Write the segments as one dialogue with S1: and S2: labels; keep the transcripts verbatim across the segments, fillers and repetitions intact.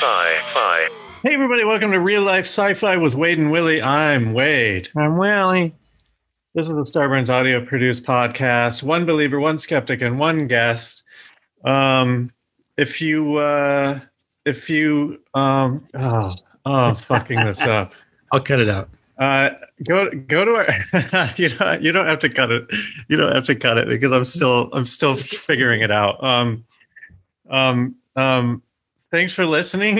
S1: Sci-Fi. Hey everybody, welcome to Real Life Sci-Fi with Wade and Willie. I'm Wade.
S2: I'm Willie.
S1: This is the Starburns audio produced podcast. One believer, one skeptic, and one guest. Um, if you, uh, if you, um, oh, oh, fucking this up.
S2: I'll cut it out.
S1: Uh, go, go to our. you know, you don't have to cut it. You don't have to cut it because I'm still, I'm still figuring it out. Um, um, um. Thanks for listening.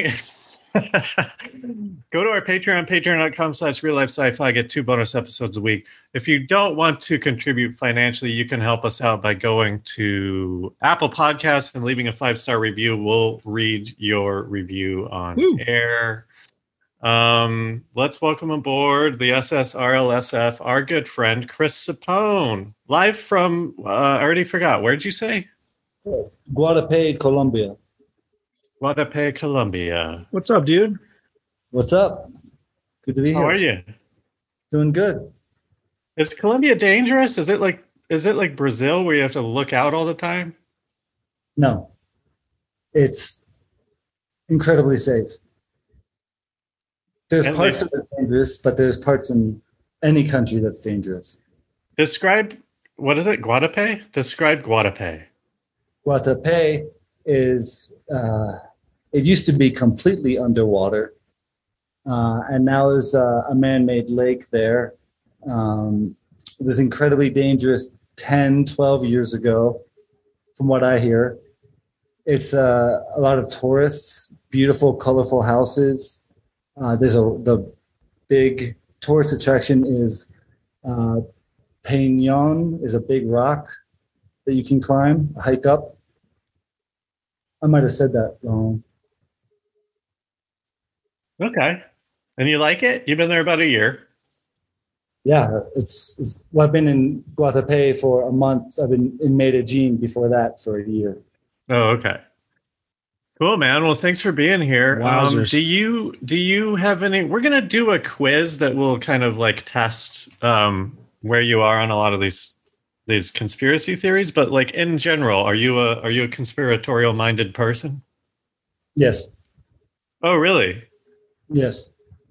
S1: Go to our Patreon, patreon.com slash real life sci-fi. Get two bonus episodes a week. If you don't want to contribute financially, you can help us out by going to Apple Podcasts and leaving a five-star review. We'll read your review on Woo. air. Um, let's welcome aboard the S S R L S F, our good friend, Chris Sapone. Live from, uh, I already forgot. Where'd you say?
S3: Guadalupe, Colombia.
S1: Guadalupe, Colombia.
S2: What's up, dude?
S3: What's up? Good to be
S1: How
S3: here.
S1: How are you?
S3: Doing good.
S1: Is Colombia dangerous? Is it like is it like Brazil where you have to look out all the time?
S3: No. It's incredibly safe. There's and parts they, of it dangerous, but there's parts in any country that's dangerous.
S1: Describe, what is it, Guadalupe? Describe Guadalupe.
S3: Guadalupe is... Uh, It used to be completely underwater, uh, and now there's a, a man-made lake there. Um, it was incredibly dangerous ten, twelve years ago, from what I hear. It's uh, a lot of tourists, beautiful, colorful houses. Uh, there's a the big tourist attraction is uh, Peñón, is a big rock that you can climb, hike up. I might have said that wrong.
S1: Okay. And you like it? You've been there about a year.
S3: Yeah, it's, it's well, I've been in Guadalupe for a month. I've been in Medellin before that for a year.
S1: Oh, okay. Cool, man. Well, thanks for being here. Um, do you do you have any? We're gonna do a quiz that will kind of like test um, where you are on a lot of these these conspiracy theories. But like in general, are you a are you a conspiratorial minded person?
S3: Yes.
S1: Oh, really?
S3: Yes.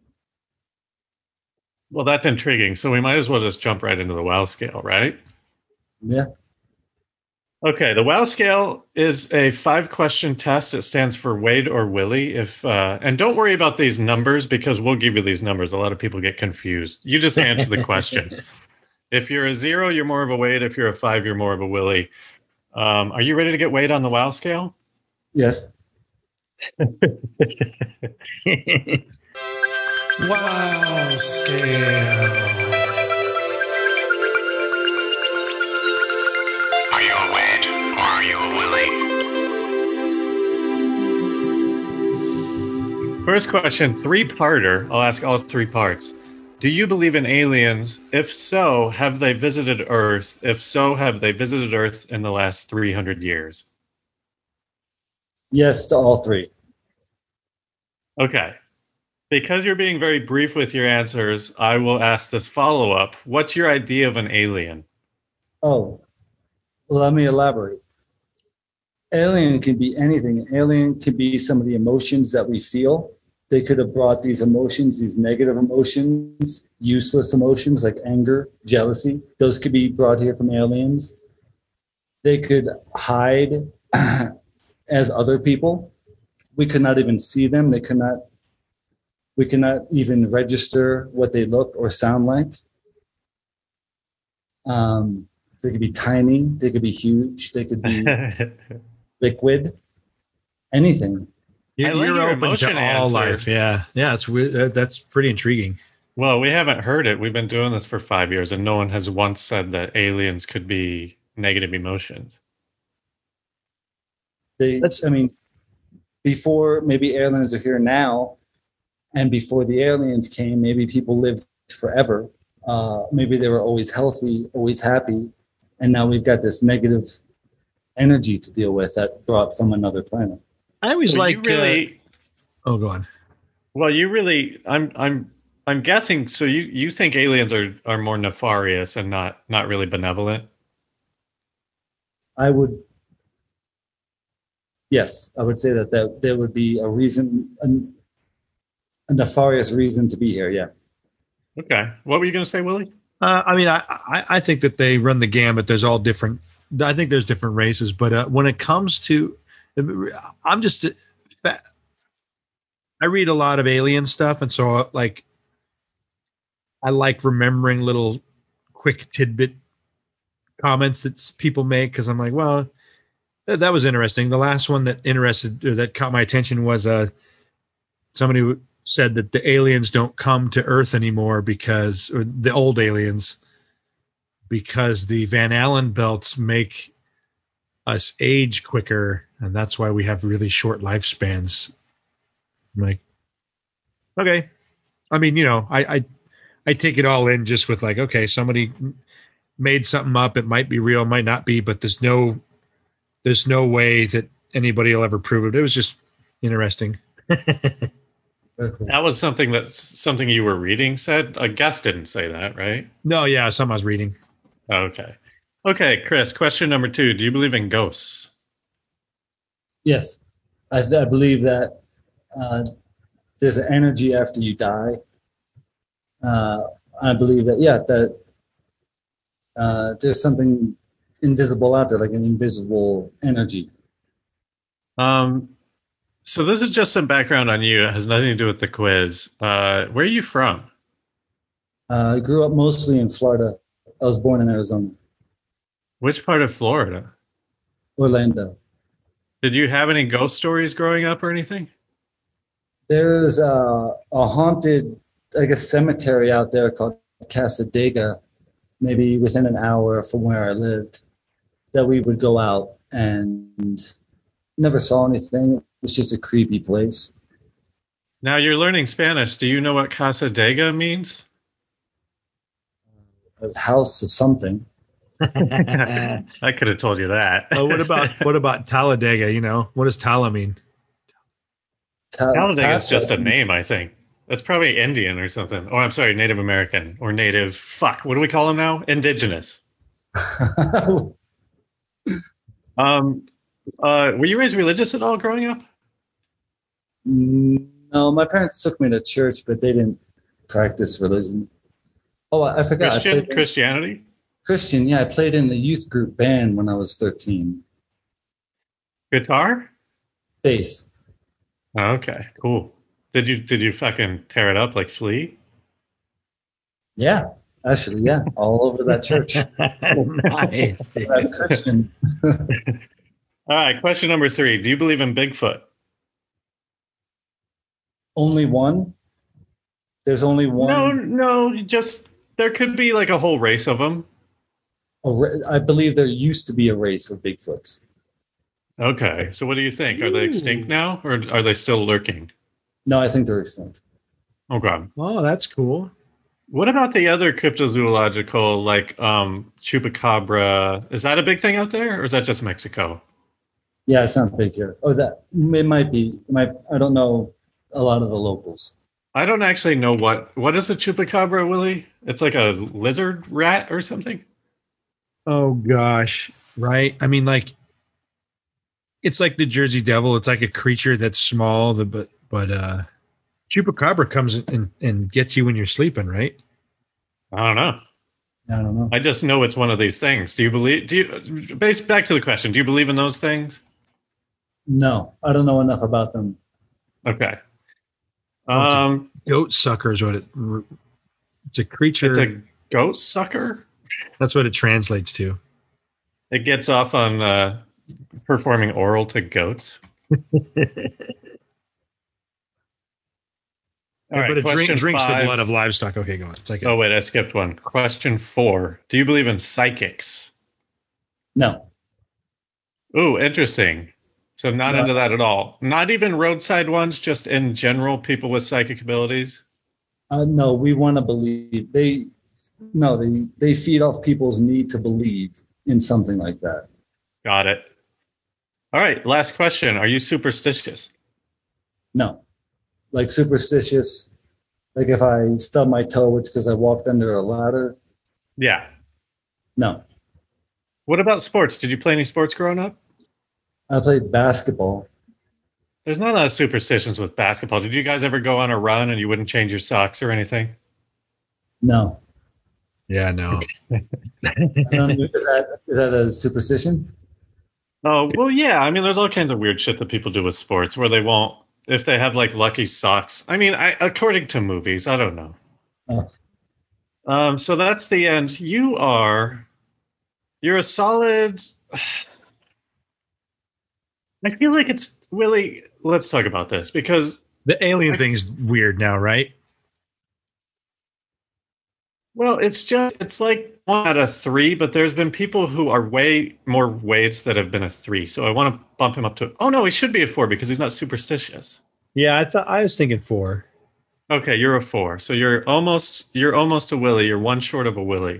S1: Well, that's intriguing. So we might as well just jump right into the WOW scale, right?
S3: Yeah.
S1: Okay. The WOW scale is a five-question test. It stands for Wade or Willie. If uh, and don't worry about these numbers because we'll give you these numbers. A lot of people get confused. You just answer the question. If you're a zero, you're more of a Wade. If you're a five, you're more of a Willie. Um, are you ready to get Wade on the WOW scale?
S3: Yes.
S1: Wow scale.
S4: Are you a Wade or are you a Willie?
S1: First question, three-parter. I'll ask all three parts. Do you believe in aliens? If so, have they visited Earth? If so, have they visited Earth in the last three hundred years?
S3: Yes to all three.
S1: Okay. Because you're being very brief with your answers, I will ask this follow-up. What's your idea of an alien?
S3: Oh, let me elaborate. Alien can be anything. Alien can be some of the emotions that we feel. They could have brought these emotions, these negative emotions, useless emotions like anger, jealousy. Those could be brought here from aliens. They could hide as other people. We could not even see them. They could not, we cannot even register what they look or sound like. Um, they could be tiny. They could be huge. They could be liquid. Anything.
S2: You're,
S1: like
S2: you're
S1: your
S2: open to all
S1: answer.
S2: life. Yeah. Yeah. It's weird. That's pretty intriguing.
S1: Well, we haven't heard it. We've been doing this for five years, and no one has once said that aliens could be negative emotions.
S3: They, That's, I mean, before maybe aliens are here now, and before the aliens came, maybe people lived forever. Uh, maybe they were always healthy, always happy, and now we've got this negative energy to deal with that brought from another planet.
S2: I always
S1: so
S2: like.
S1: Really,
S2: uh, oh, go on.
S1: Well, you really, I'm, I'm, I'm guessing. So you, you think aliens are, are more nefarious and not, not really benevolent?
S3: I would Yes, I would say that, that there would be a reason, a, a nefarious reason to be here. Yeah.
S1: Okay. What were you going to say, Willie?
S2: Uh, I mean, I, I I think that they run the gamut. There's all different. I think there's different races, but uh, when it comes to, I'm just, I read a lot of alien stuff, and so like, I like remembering little quick tidbit comments that people make because I'm like, well, that, that was interesting. The last one that interested or that caught my attention was uh, somebody who said that the aliens don't come to Earth anymore because, or the old aliens, because the Van Allen belts make us age quicker, and that's why we have really short lifespans. I'm like, okay. I mean, you know, I, I I take it all in just with like, okay, somebody made something up. It might be real, might not be, but there's no there's no way that anybody will ever prove it. It was just interesting.
S1: That was something that something you were reading said. A guest didn't say that, right?
S2: No, yeah, something I was reading.
S1: Okay. Okay, Chris, question number two. Do you believe in ghosts?
S3: Yes, I, I believe that uh, there's an energy after you die. Uh, I believe that, yeah, that uh, there's something invisible out there, like an invisible energy.
S1: Um, so this is just some background on you. It has nothing to do with the quiz. Uh, where are you from?
S3: Uh, I grew up mostly in Florida. I was born in Arizona,
S1: Which part of Florida?
S3: Orlando.
S1: Did you have any ghost stories growing up or anything?
S3: There's a, a haunted, like a cemetery out there called Casadega, maybe within an hour from where I lived, that we would go out and never saw anything. It was just a creepy place.
S1: Now you're learning Spanish. Do you know what Casa Dega means?
S3: A house of something.
S1: I could have told you that.
S2: Oh, what about what about Talladega? You know, what does Tala mean?
S3: Ta-
S1: Talladega is
S3: ta-
S1: just a name, I think. That's probably Indian or something. Oh, I'm sorry, Native American or Native. Fuck, what do we call them now? Indigenous. Um, uh, were you raised religious at all growing up?
S3: No, my parents took me to church, but they didn't practice religion. Oh, I I forgot. I
S1: Christian?
S3: played in-
S1: Christianity?
S3: Christian, yeah. I played in the youth group band when I was thirteen.
S1: Guitar?
S3: Bass.
S1: Oh, okay, cool. Did you did you fucking tear it up like Flea?
S3: Yeah, actually, yeah. All over that church.
S2: Nice.
S3: That Christian.
S1: All right, question number three. Do you believe in Bigfoot?
S3: Only one? There's only one?
S1: No, no, you just there could be like a whole race of them.
S3: a ra- I believe there used to be a race of Bigfoots.
S1: Okay, so what do you think? Are they extinct now, or are they still lurking?
S3: No, I think they're extinct.
S1: Oh god.
S2: Oh, that's cool.
S1: What about the other cryptozoological, like um, chupacabra? Is that a big thing out there, or is that just Mexico?
S3: Yeah, it's not big here. Oh, that it might be. It might I don't know a lot of the locals.
S1: I don't actually know what what is a chupacabra, Willie. It's like a lizard rat or something.
S2: Oh gosh, right? I mean, like, it's like the Jersey Devil. It's like a creature that's small, the but but uh, chupacabra comes and and gets you when you're sleeping, right?
S1: I don't know.
S3: I don't know.
S1: I just know it's one of these things. Do you believe? Do you? Base back to the question. Do you believe in those things?
S3: No, I don't know enough about them.
S1: Okay.
S2: Oh, it's a-
S1: Um,
S2: Goat sucker is what it. It's a creature.
S1: it's a goat sucker.
S2: That's what it translates to.
S1: It gets off on uh, performing oral to goats. All right,
S2: but it drink,
S1: question
S2: drinks
S1: five.
S2: the blood of livestock. Okay, go on. It's like a,
S1: Oh wait, I skipped one. Question four. Do you believe in psychics?
S3: No,
S1: Ooh, interesting. So not
S3: No.
S1: into that at all. Not even roadside ones, just in general, people with psychic abilities.
S3: uh, no. We want to believe they. No, they they feed off people's need to believe in something like that.
S1: Got it. All right, last question. Are you superstitious?
S3: No, like superstitious. Like if I stub my toe, it's because I walked under a ladder.
S1: Yeah.
S3: No,
S1: What about sports? Did you play any sports growing up?
S3: I played basketball.
S1: There's not a lot of superstitions with basketball. Did you guys ever go on a run and you wouldn't change your socks or anything?
S3: No.
S2: Yeah, no.
S3: Um, is that is that a superstition?
S1: Oh, well, yeah. I mean, there's all kinds of weird shit that people do with sports where they won't, if they have like lucky socks. I mean, I, according to movies, I don't know.
S3: Oh.
S1: Um, so that's the end. You are, you're a solid. I feel like it's really, let's talk about this because
S2: The alien
S1: I-
S2: thing's weird now, right?
S1: Well, it's just, it's like one out of three, but there's been people who are way more weights that have been a three. So I want to bump him up to, oh no, he should be a four because he's not superstitious.
S2: Yeah, I thought I was thinking four.
S1: Okay, you're a four. So you're almost, you're almost a Willie. You're one short of a Willie.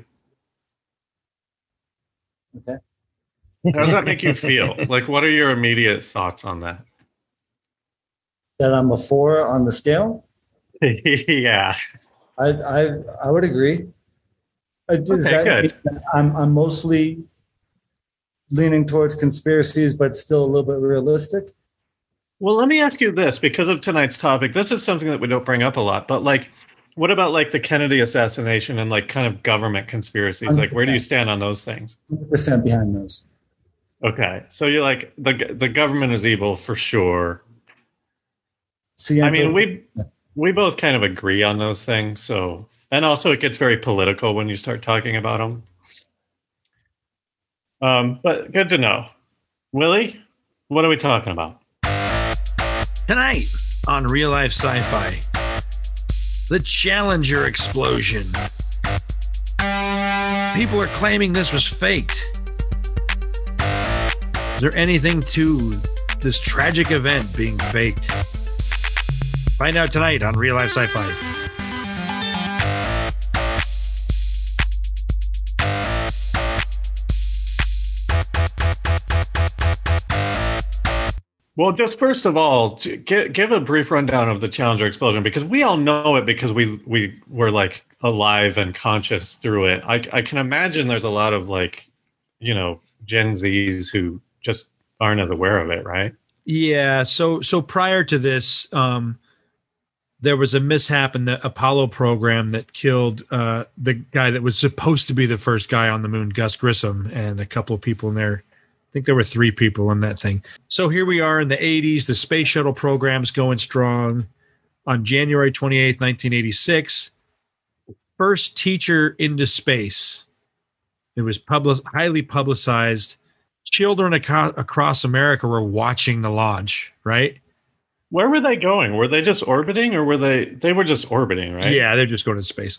S3: Okay.
S1: How does that make you feel? Like, what are your immediate thoughts on that?
S3: That I'm a four on the scale?
S1: Yeah.
S3: I I I would agree. Uh, does
S1: Okay,
S3: that
S1: good.
S3: mean that I'm I'm mostly leaning towards conspiracies, but still a little bit realistic.
S1: Well, let me ask you this because of tonight's topic. This is something that we don't bring up a lot, but like, what about like the Kennedy assassination and like kind of government conspiracies? Like, where do you stand on those things?
S3: one hundred percent behind those.
S1: Okay, so you're like the the government is evil for sure.
S3: See,
S1: I mean, we we both kind of agree on those things. So, and also it gets very political when you start talking about them. Um, but good to know, Willie. What are we talking about?
S2: Tonight on Real Life Sci-Fi, the Challenger explosion. People are claiming this was faked. Is there anything to this tragic event being faked? Find out tonight on Real Life Sci-Fi.
S1: Well, just first of all, give, give a brief rundown of the Challenger explosion because we all know it because we we were like alive and conscious through it. I, I can imagine there's a lot of like, you know, Gen Zs who just aren't as aware of it, right?
S2: Yeah. So so prior to this, um, there was a mishap in the Apollo program that killed uh, the guy that was supposed to be the first guy on the moon, Gus Grissom, and a couple of people in there. I think there were three people in that thing. So here we are in the eighties. The space shuttle program's going strong. On January twenty-eighth, nineteen eighty-six, first teacher into space. It was public, highly publicized. Children aco- across America were watching the launch, right?
S1: Where were they going? Were they just orbiting or were they, they were just orbiting, right?
S2: Yeah, they're just going to space.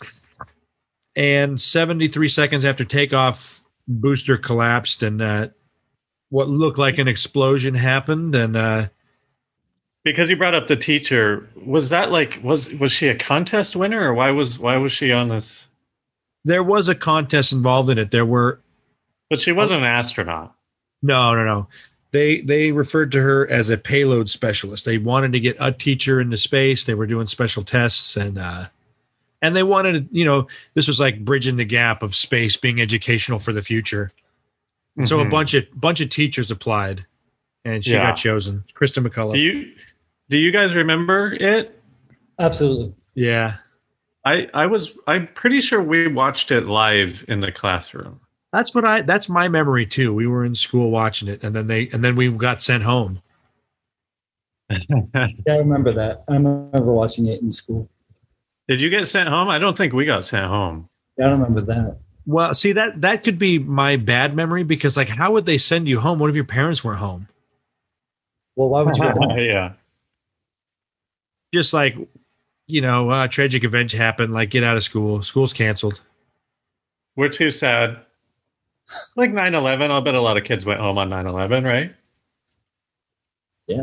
S2: And seventy-three seconds after takeoff, booster collapsed and uh, what looked like an explosion happened. And uh,
S1: Because you brought up the teacher, was that like, was, was she a contest winner or why was, why was she on this?
S2: there was a contest involved in it. There were,
S1: But she wasn't an astronaut.
S2: no, no, no. They they referred to her as a payload specialist. They wanted to get a teacher into space. They were doing special tests and uh, and they wanted, you know, this was like bridging the gap of space being educational for the future. And so a
S1: Mhm.
S2: bunch of bunch of teachers applied, and she
S1: Yeah.
S2: got chosen. Kristen McCullough.
S1: Do you, do you guys remember it?
S3: Absolutely.
S2: yeah,
S1: I, I was, I'm pretty sure we watched it live in the classroom.
S2: that's what I. That's my memory too. We were in school watching it, and then they and then we got sent home.
S3: Yeah, I remember that. I remember watching it in school.
S1: Did you get sent home? I don't think we got sent home.
S3: Yeah, I remember that.
S2: Well, see that that could be my bad memory because like, how would they send you home? What if your parents weren't home?
S3: Well, why would you go home?
S1: Yeah.
S2: Just like, you know, uh, tragic event happened. Like, get out of school. School's canceled.
S1: We're too sad. Like nine eleven, I'll bet a lot of kids went home on nine eleven, right?
S3: Yeah.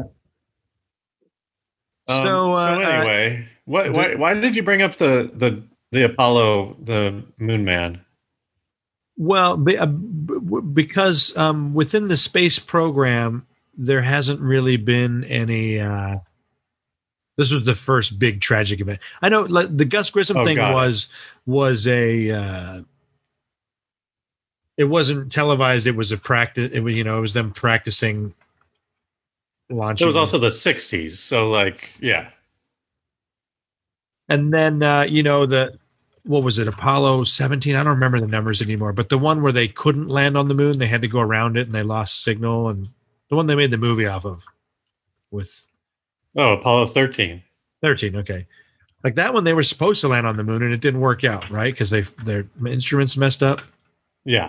S1: Um,
S2: So, uh,
S1: so anyway, what, why, why did you bring up the, the, the Apollo, the moon man?
S2: Well, be, uh, b- because um, within the space program, there hasn't really been any. Uh, this was the first big tragic event. I know like, the Gus Grissom
S1: Oh,
S2: thing
S1: got it.
S2: was was a. Uh, it wasn't televised. It was a practice. It was you know it was them practicing launching.
S1: It was also the sixties, so like, yeah.
S2: And then uh, you know the what was it, Apollo seventeen? I don't remember the numbers anymore, but the one where they couldn't land on the moon, they had to go around it and they lost signal, and the one they made the movie off of with
S1: Oh, Apollo thirteen.
S2: thirteen, okay. Like that one, they were supposed to land on the moon and it didn't work out, right? Because they their instruments messed up.
S1: Yeah.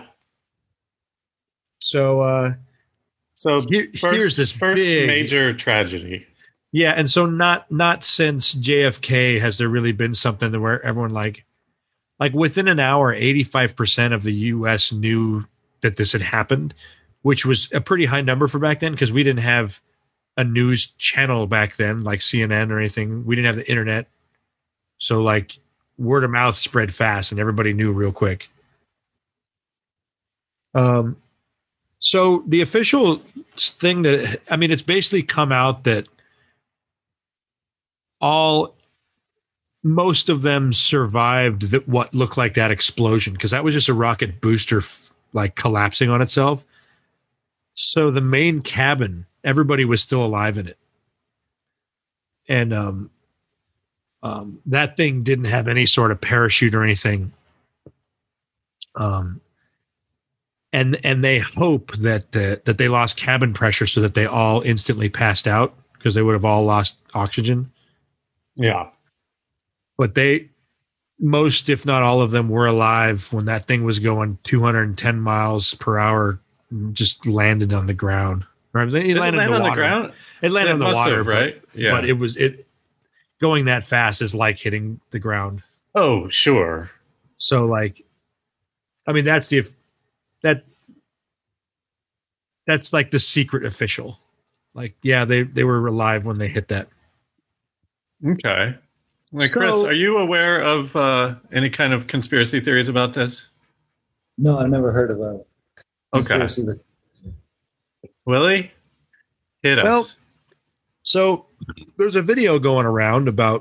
S2: So, uh,
S1: so
S2: here,
S1: first,
S2: here's this
S1: first
S2: big,
S1: major tragedy.
S2: Yeah, and so not not since J F K has there really been something where everyone like, like within an hour, eighty-five percent of the U S knew that this had happened, which was a pretty high number for back then because we didn't have a news channel back then like C N N or anything. We didn't have the internet. So like word of mouth spread fast and everybody knew real quick. Um, so the official thing that, I mean, it's basically come out that all, most of them survived that what looked like that explosion because that was just a rocket booster f- like collapsing on itself. So the main cabin, everybody was still alive in it. And, um, Um, that thing didn't have any sort of parachute or anything. Um, and and they hope that the, that they lost cabin pressure so that they all instantly passed out because they would have all lost oxygen.
S1: Yeah.
S2: But they, most if not all of them, were alive when that thing was going two hundred ten miles per hour, just landed on the ground. Right? It
S1: Did
S2: landed
S1: it land
S2: in the
S1: on
S2: water.
S1: the ground?
S2: It landed
S1: It
S2: on the
S1: must
S2: water,
S1: have, right?
S2: But,
S1: Yeah.
S2: but it was it. Going that fast is like hitting the ground.
S1: Oh, sure.
S2: So like, I mean, that's the, that, that's like the secret official. Like, yeah, they, they were alive when they hit that.
S1: Okay. Like,
S2: So-
S1: Chris, are you aware of uh, any kind of conspiracy theories about this?
S3: No, I've never heard of a
S1: Okay.
S3: conspiracy with.
S1: Willie? Hit
S2: Well-
S1: us.
S2: So there's a video going around about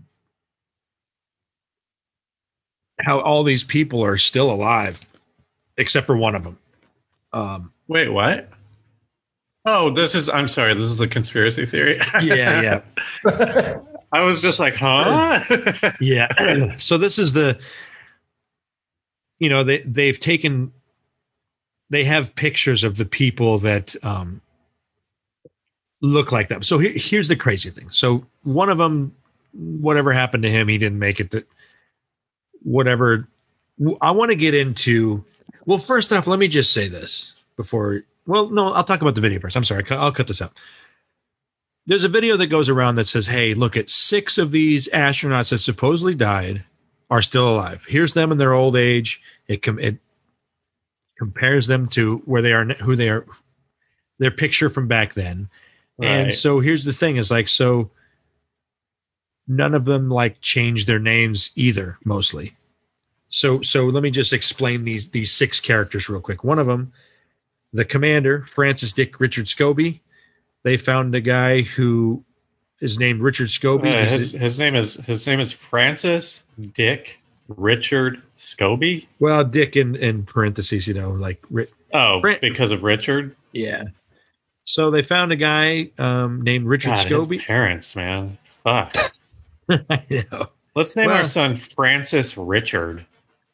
S2: how all these people are still alive, except for one of them. Um,
S1: Wait, what? Oh, this is, I'm sorry, this is the conspiracy theory.
S2: yeah, yeah.
S1: I was just like, huh?
S2: Yeah. So this is the, you know, they they've taken, they have pictures of the people that um, look like them. So here, here's the crazy thing. So one of them, whatever happened to him, he didn't make it. To, whatever. I want to get into. Well, first off, let me just say this before. Well, no, I'll talk about the video first. I'm sorry, I'll cut this out. There's a video that goes around that says, hey, look at six of these astronauts that supposedly died are still alive. Here's them in their old age. It, com- it compares them to where they are, who they are, their picture from back then.
S1: Right.
S2: And so here's the thing is like, so none of them like changed their names either, mostly. So, so let me just explain these, these six characters real quick. One of them, the commander, Francis Dick Richard Scobie. They found a guy who is named Richard Scobie.
S1: Uh,
S2: He's
S1: his, his name is his name is Francis Dick Richard Scobie.
S2: Well, Dick in, in parentheses, you know, like Ri-
S1: Oh,
S2: Fran-
S1: because of Richard.
S2: yeah. So they found a guy um, named Richard
S1: God, his
S2: Scobie.
S1: parents, man, fuck.
S2: I know.
S1: Let's name
S2: Well-
S1: our son Francis Richard.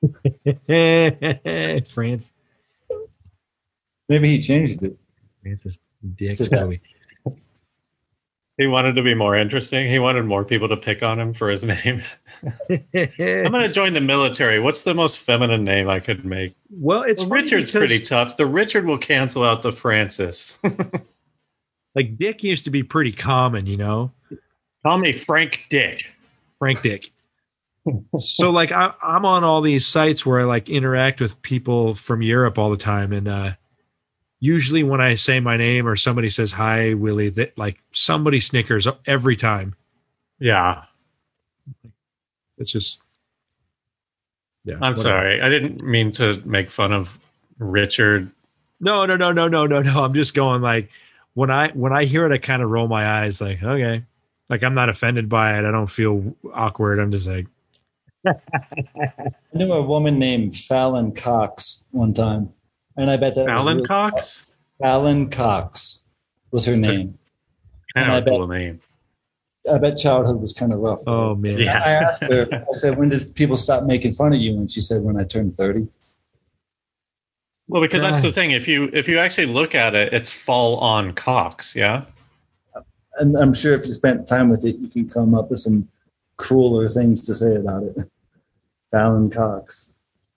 S2: France,
S3: Maybe he changed it.
S2: Francis Dick
S3: To that.
S2: Scobie.
S1: He wanted to be more interesting. He wanted more people to pick on him for his name. I'm going to join the military. What's the most feminine name I could make?
S2: Well, it's
S1: Well,
S2: funny
S1: Richard's
S2: because,
S1: pretty tough. The Richard will cancel out the Francis.
S2: like Dick used to be pretty common, you know,
S1: Call me Frank Dick.
S2: Frank Dick. So like I, I'm on all these sites where I like interact with people from Europe all the time, and uh, usually when I say my name or somebody says hi, Willie, that like somebody snickers every time.
S1: Yeah.
S2: It's just, yeah.
S1: I'm
S2: whatever.
S1: sorry. I didn't mean to make fun of Richard.
S2: No, no, no, no, no, no, no. I'm just going like when I when I hear it, I kind of roll my eyes like, okay, like I'm not offended by it. I don't feel awkward. I'm just like,
S3: I knew a woman named Fallon Cox one time, and I bet that was
S1: Alan
S3: really-
S1: Cox?
S3: Fallon Cox was her name.
S1: Kind
S3: And I
S1: of a
S3: bet
S1: cool name.
S3: I bet childhood was kind of rough. for
S2: Oh
S3: her.
S2: man.
S1: Yeah.
S3: I asked her. I said, "When did people stop making fun of you?" And she said, "When I turned thirty."
S1: Well, because that's
S2: Ah.
S1: the thing. If you if you actually look at it, it's fall on Cox. Yeah.
S3: And I'm sure if you spent time with it, you can come up with some crueler things to say about it. Fallon Cox.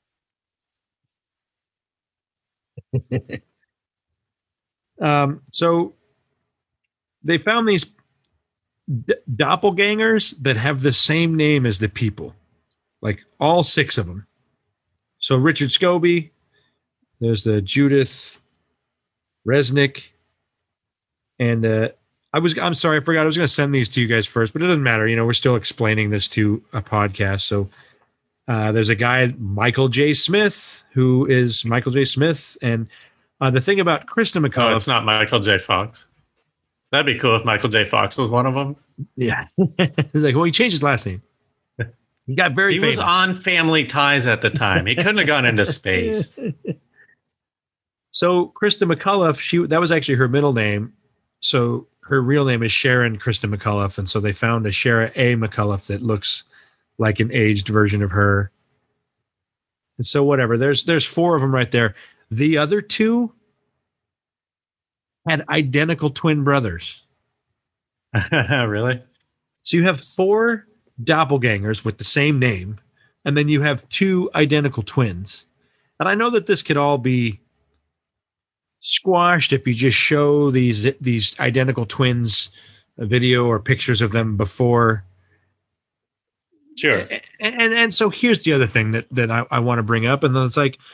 S2: Um, so they found these d- doppelgangers that have the same name as the people, like all six of them. So Richard Scobie, there's the Judith Resnick, and uh, I was I'm sorry I forgot I was going to send these to you guys first, but it doesn't matter. You know, we're still explaining this to a podcast. So uh, there's a guy Michael J. Smith who is Michael J. Smith, and uh, the thing about Krista
S1: No,
S2: McCullough,
S1: it's not Michael J. Fox. That'd be cool if Michael J. Fox was one of them.
S2: yeah, like well he changed his last name. He got very
S1: He
S2: famous.
S1: was on Family Ties at the time. He couldn't have gone into space.
S2: So Krista McCullough, she that was actually her middle name. So her real name is Sharon Krista McCullough, and so they found a Shara A. McCullough that looks like an aged version of her. And so whatever, there's there's four of them right there. The other two had identical twin brothers.
S1: Really?
S2: So you have four doppelgangers with the same name, and then you have two identical twins. And I know that this could all be squashed if you just show these these identical twins a video or pictures of them before.
S1: Sure.
S2: And and, and so here's the other thing that that I, I want to bring up, and then it's like,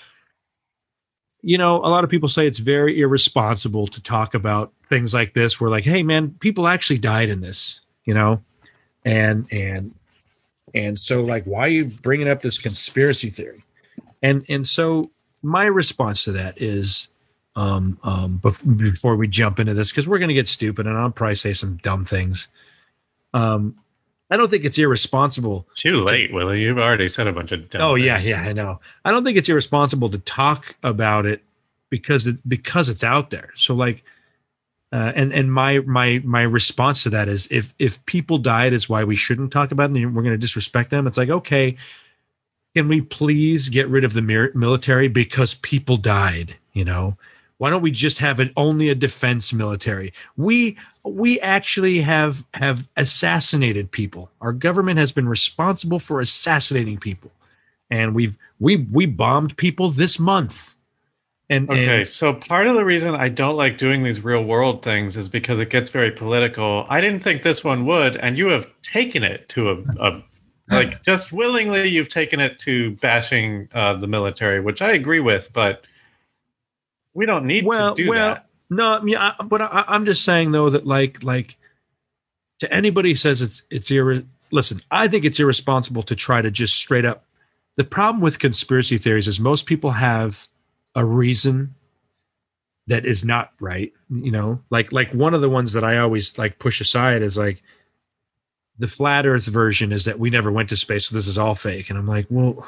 S2: you know, a lot of people say it's very irresponsible to talk about things like this. We're like, hey man, people actually died in this, you know, and and and so like, why are you bringing up this conspiracy theory? And and so my response to that is, um, um, bef- before we jump into this, because we're going to get stupid, and I'll probably say some dumb things. Um, I don't think it's irresponsible.
S1: Too late, Willie. You've already said a bunch of dumb
S2: Oh
S1: things.
S2: yeah, yeah, I know. I don't think it's irresponsible to talk about it because it because it's out there. So like, uh, and and my my my response to that is if if people died is why we shouldn't talk about them and we're going to disrespect them. It's like, okay, can we please get rid of the mir- military because people died? You know, why don't we just have it only a defense military? We we actually have have assassinated people. Our government has been responsible for assassinating people, and we've we've we bombed people this month. And
S1: Okay,
S2: and,
S1: so part of the reason I don't like doing these real world things is because it gets very political. I didn't think this one would, and you have taken it to a, a like just willingly you've taken it to bashing uh, the military, which I agree with, but we don't need
S2: well,
S1: to do
S2: well,
S1: that.
S2: no, yeah, but I, I'm just saying though that like like to anybody who says it's it's irre- listen, I think it's irresponsible to try to just straight up. The problem with conspiracy theories is most people have a reason that is not right. You know, like like one of the ones that I always like push aside is like the flat Earth version is that we never went to space, so this is all fake. And I'm like, well,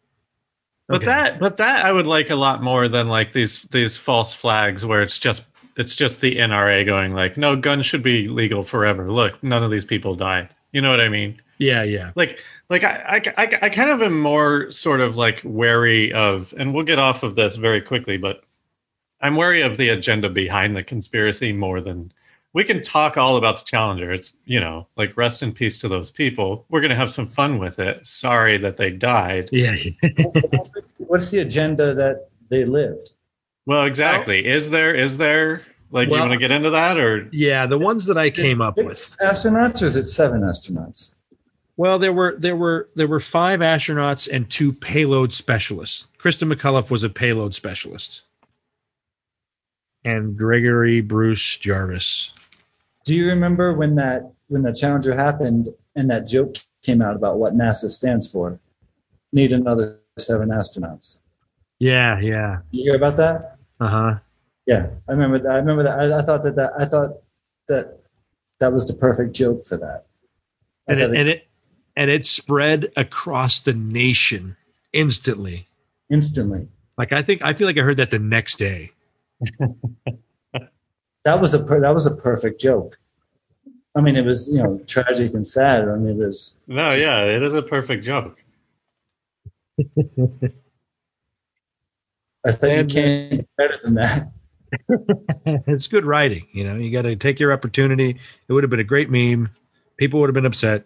S1: But
S2: okay.
S1: that, but that I would like a lot more than like these these false flags where it's just it's just the N R A going like, no, guns should be legal forever. Look, none of these people died. You know what I mean?
S2: yeah, yeah,
S1: Like, like I, I, I, I kind of am more sort of like wary of, and we'll get off of this very quickly, but I'm wary of the agenda behind the conspiracy more than we can talk all about the Challenger. It's, you know, like rest in peace to those people. We're going to have some fun with it. Sorry that they died.
S2: yeah.
S3: What's the agenda that they lived?
S1: Well, exactly. Is there, is there, like,
S2: Well-
S1: you want to get into that or?
S2: Yeah, the ones that I came up with.
S3: Six astronauts, or is it seven astronauts?
S2: Well, there were there were there were five astronauts and two payload specialists. Krista McCullough was a payload specialist, and Gregory Bruce Jarvis.
S3: Do you remember when that when the Challenger happened and that joke came out about what NASA stands for? Need another seven astronauts.
S2: Yeah, yeah,
S3: You hear about that?
S2: uh huh.
S3: Yeah, I remember that. I remember that. I, I thought that, that I thought that that was the perfect joke for that. I
S2: And it,
S3: thought
S2: and it and it spread across the nation instantly.
S3: instantly.
S2: Like I think I feel like I heard that the next day.
S3: That was a per, that was a perfect joke. I mean, it was, you know, tragic and sad. I mean, it was.
S1: No, yeah, it is a perfect joke.
S3: I thought you
S2: And, uh,
S3: can't do better than that.
S2: It's good writing. You know, you got to take your opportunity. It would have been a great meme. People would have been upset.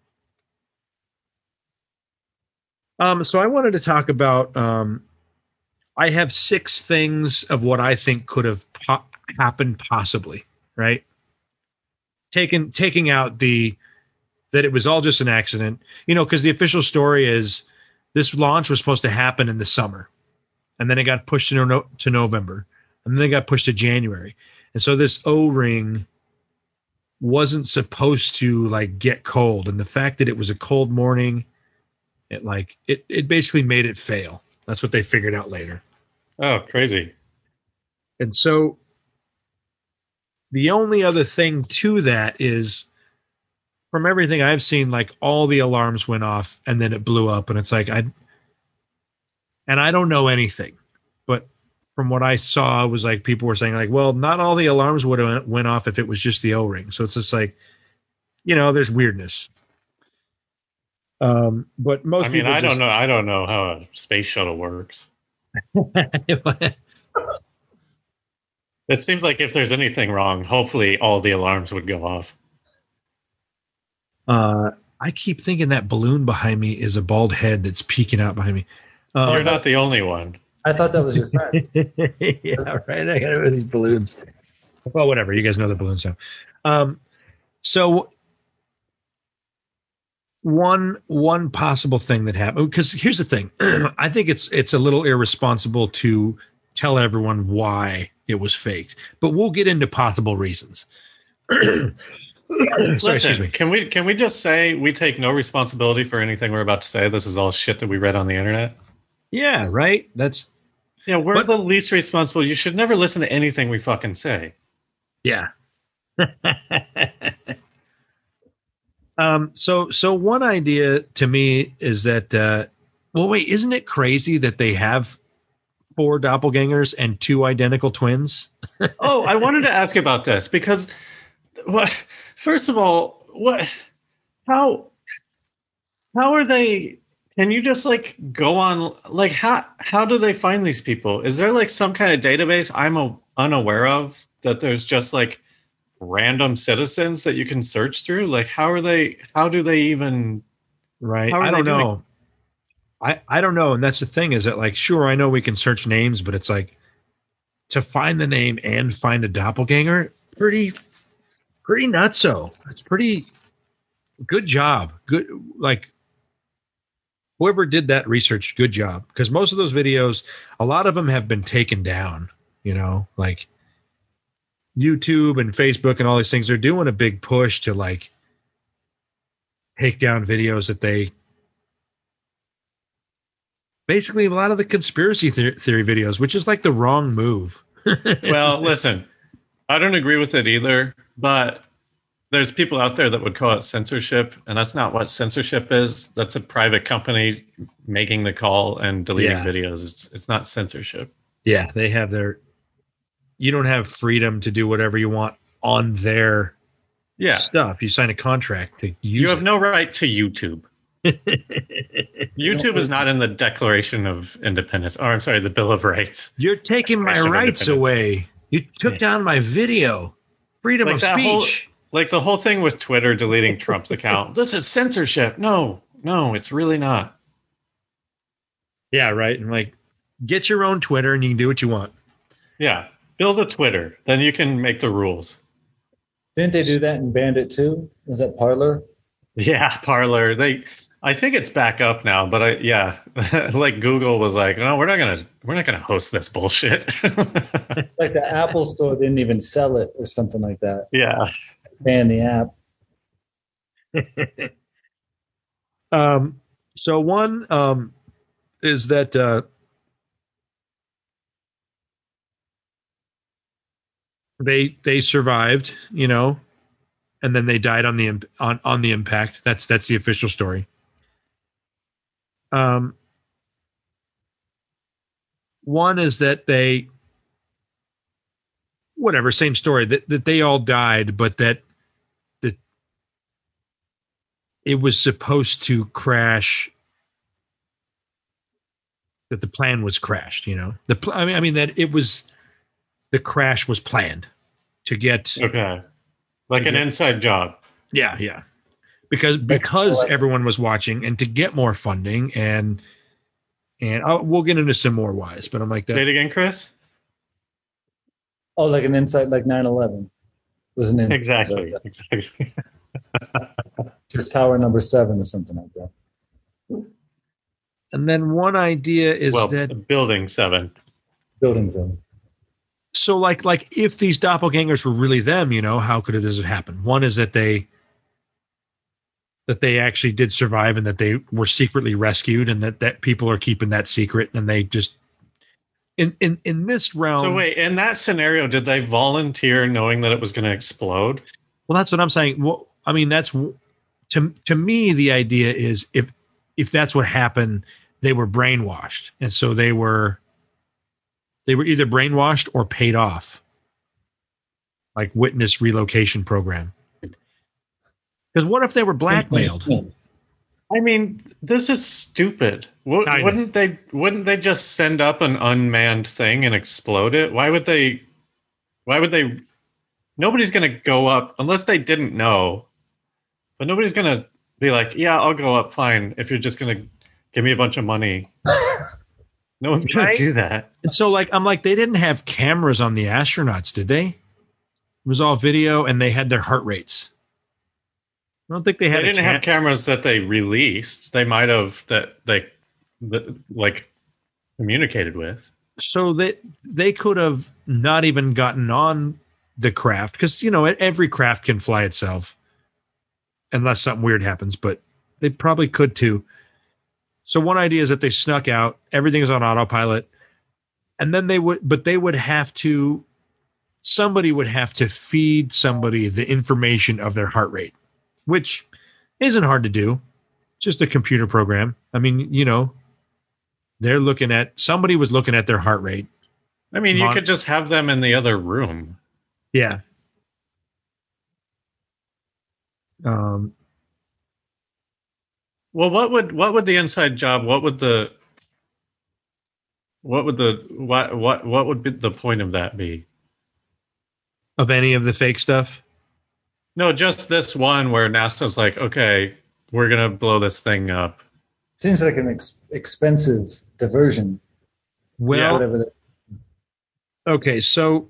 S2: Um, so I wanted to talk about. Um, I have six things of what I think could have po- happened possibly. Right, taking taking out the that it was all just an accident. You know, because the official story is this launch was supposed to happen in the summer, and then it got pushed to, no- to November, and then it got pushed to January, and so this O-ring wasn't supposed to like get cold, and the fact that it was a cold morning. It like it, it basically made it fail. That's what they figured out later.
S1: Oh, crazy.
S2: And so the only other thing to that is from everything I've seen, like all the alarms went off and then it blew up. And it's like I and I don't know anything, but from what I saw, it was like people were saying, like, well, not all the alarms would have went off if it was just the O-ring. So it's just like, you know, there's weirdness. Um, but most
S1: I mean,
S2: people
S1: I
S2: just,
S1: don't know. I don't know how a space shuttle works. It seems like if there's anything wrong, hopefully all the alarms would go off.
S2: Uh, I keep thinking that balloon behind me is a bald head that's peeking out behind me. Uh,
S1: You're not the only one.
S3: I thought that was your friend.
S2: yeah, right. I got it with these balloons. Well, whatever. You guys know the balloons now. Um, so one one possible thing that happened, because here's the thing. I think it's it's a little irresponsible to tell everyone why it was faked, but we'll get into possible reasons. Sorry, excuse
S1: Listen,
S2: me.
S1: can we can we just say we take no responsibility for anything we're about to say? This is all shit that we read on the internet.
S2: Yeah, right. That's
S1: Yeah, we're
S2: But-
S1: the least responsible. You should never listen to anything we fucking say.
S2: yeah. um. So so one idea to me is that. Uh, well, wait. Isn't it crazy that they have four doppelgangers and two identical twins?
S1: Oh, I wanted to ask about this because, what? First of all, what? How? How are they? Can you just like go on? Like, how? How do they find these people? Is there like some kind of database I'm a, unaware of that there's just like random citizens that you can search through? Like, how are they? How do they even?
S2: Right.
S1: How are
S2: I
S1: they
S2: don't
S1: doing?
S2: know. I, I don't know. And that's the thing is that, like, sure, I know we can search names, but it's like to find the name and find a doppelganger, pretty, pretty nutso. It's pretty good job. Good. Like, whoever did that research, good job. Because most of those videos, a lot of them have been taken down, you know, like YouTube and Facebook and all these things. They're doing a big push to like take down videos that they basically a lot of the conspiracy the- theory videos, which is like the wrong move.
S1: Well, listen, I don't agree with it either, but there's people out there that would call it censorship, and that's not what censorship is. That's a private company making the call and deleting
S2: Yeah.
S1: videos. It's it's not censorship.
S2: Yeah, they have their. You don't have freedom to do whatever you want on their
S1: Yeah.
S2: stuff. You sign a contract to use
S1: You have
S2: it.
S1: no right to YouTube. YouTube is not in the Declaration of Independence. Or I'm sorry, the Bill of Rights.
S2: You're taking my
S1: Declaration of
S2: rights
S1: Independence.
S2: away. You took down my video. Freedom
S1: Like
S2: of
S1: that whole-
S2: speech.
S1: Like the whole thing with Twitter deleting Trump's account. This is censorship. No, no, it's really not.
S2: Yeah, right. And like, get your own Twitter and you can do what you want.
S1: Yeah. Build a Twitter. Then you can make the rules.
S3: Didn't they do that in Bandit too? Was that Parlor?
S1: Yeah, Parlor. They I think it's back up now, but I yeah, like Google was like, "No, we're not going to we're not going to host this bullshit."
S3: Like the Apple Store didn't even sell it or something like that.
S1: Yeah.
S3: Ban the app.
S2: Um, so one um, is that uh, they they survived, you know, and then they died on the imp- on on the impact. That's that's the official story. Um, one is that they, whatever, same story that that they all died, but that the it was supposed to crash. That the plan was crashed. You know, the pl- I mean, I mean that it was the crash was planned to get
S1: Okay. Like an
S2: Yeah.
S1: inside job.
S2: yeah, yeah, because because everyone was watching and to get more funding and and I'll, we'll get into some more whys. But I'm like
S1: Say it
S2: that.
S1: again, Chris.
S3: Oh, like an insight, like nine eleven was an insight.
S1: Exactly. Exactly.
S3: Just tower number seven or something like that.
S2: And then one idea is
S1: well,
S2: that
S1: building seven.
S3: Building zone.
S2: so like like if these doppelgangers were really them, you know, how could this have happened? One is that they that they actually did survive and that they were secretly rescued and that, that people are keeping that secret and they just in in, in this realm.
S1: So wait, in that scenario, did they volunteer knowing that it was going to explode?
S2: Well, that's what I'm saying. Well, I mean, that's to to me the idea is if if that's what happened, they were brainwashed, and so they were they were either brainwashed or paid off, like witness relocation program. Because what if they were blackmailed?
S1: I mean, this is stupid. Wo-
S2: I know.
S1: Wouldn't they? Wouldn't they just send up an unmanned thing and explode it? Why would they? Why would they? Nobody's going to go up unless they didn't know. But nobody's going to be like, "Yeah, I'll go up. Fine." If you're just going to give me a bunch of money, no one's going
S2: Right?
S1: to do that.
S2: And so, like, I'm like, they didn't have cameras on the astronauts, did they? It was all video, and they had their heart rates. I don't think they
S1: They
S2: had. a
S1: didn't
S2: cam-
S1: have cameras that they released. They might have that they, that, like, communicated with.
S2: So they they could have not even gotten on the craft because you know every craft can fly itself, unless something weird happens. But they probably could too. So one idea is that they snuck out. Everything is on autopilot, and then they would, but they would have to. Somebody would have to feed somebody the information of their heart rate, which isn't hard to do. Just a computer program. I mean, you know, they're looking at somebody was looking at their heart rate.
S1: I mean, you
S2: Mon-
S1: could just have them in the other room.
S2: Yeah. Um,
S1: Well, what would what would the inside job? What would the what would the what what what would be the point of that be?
S2: of any of the fake stuff.
S1: No, just this one where NASA's like, okay, we're gonna blow this thing up.
S3: Seems like an ex- expensive diversion.
S2: Well,
S3: Whatever the,
S2: okay, so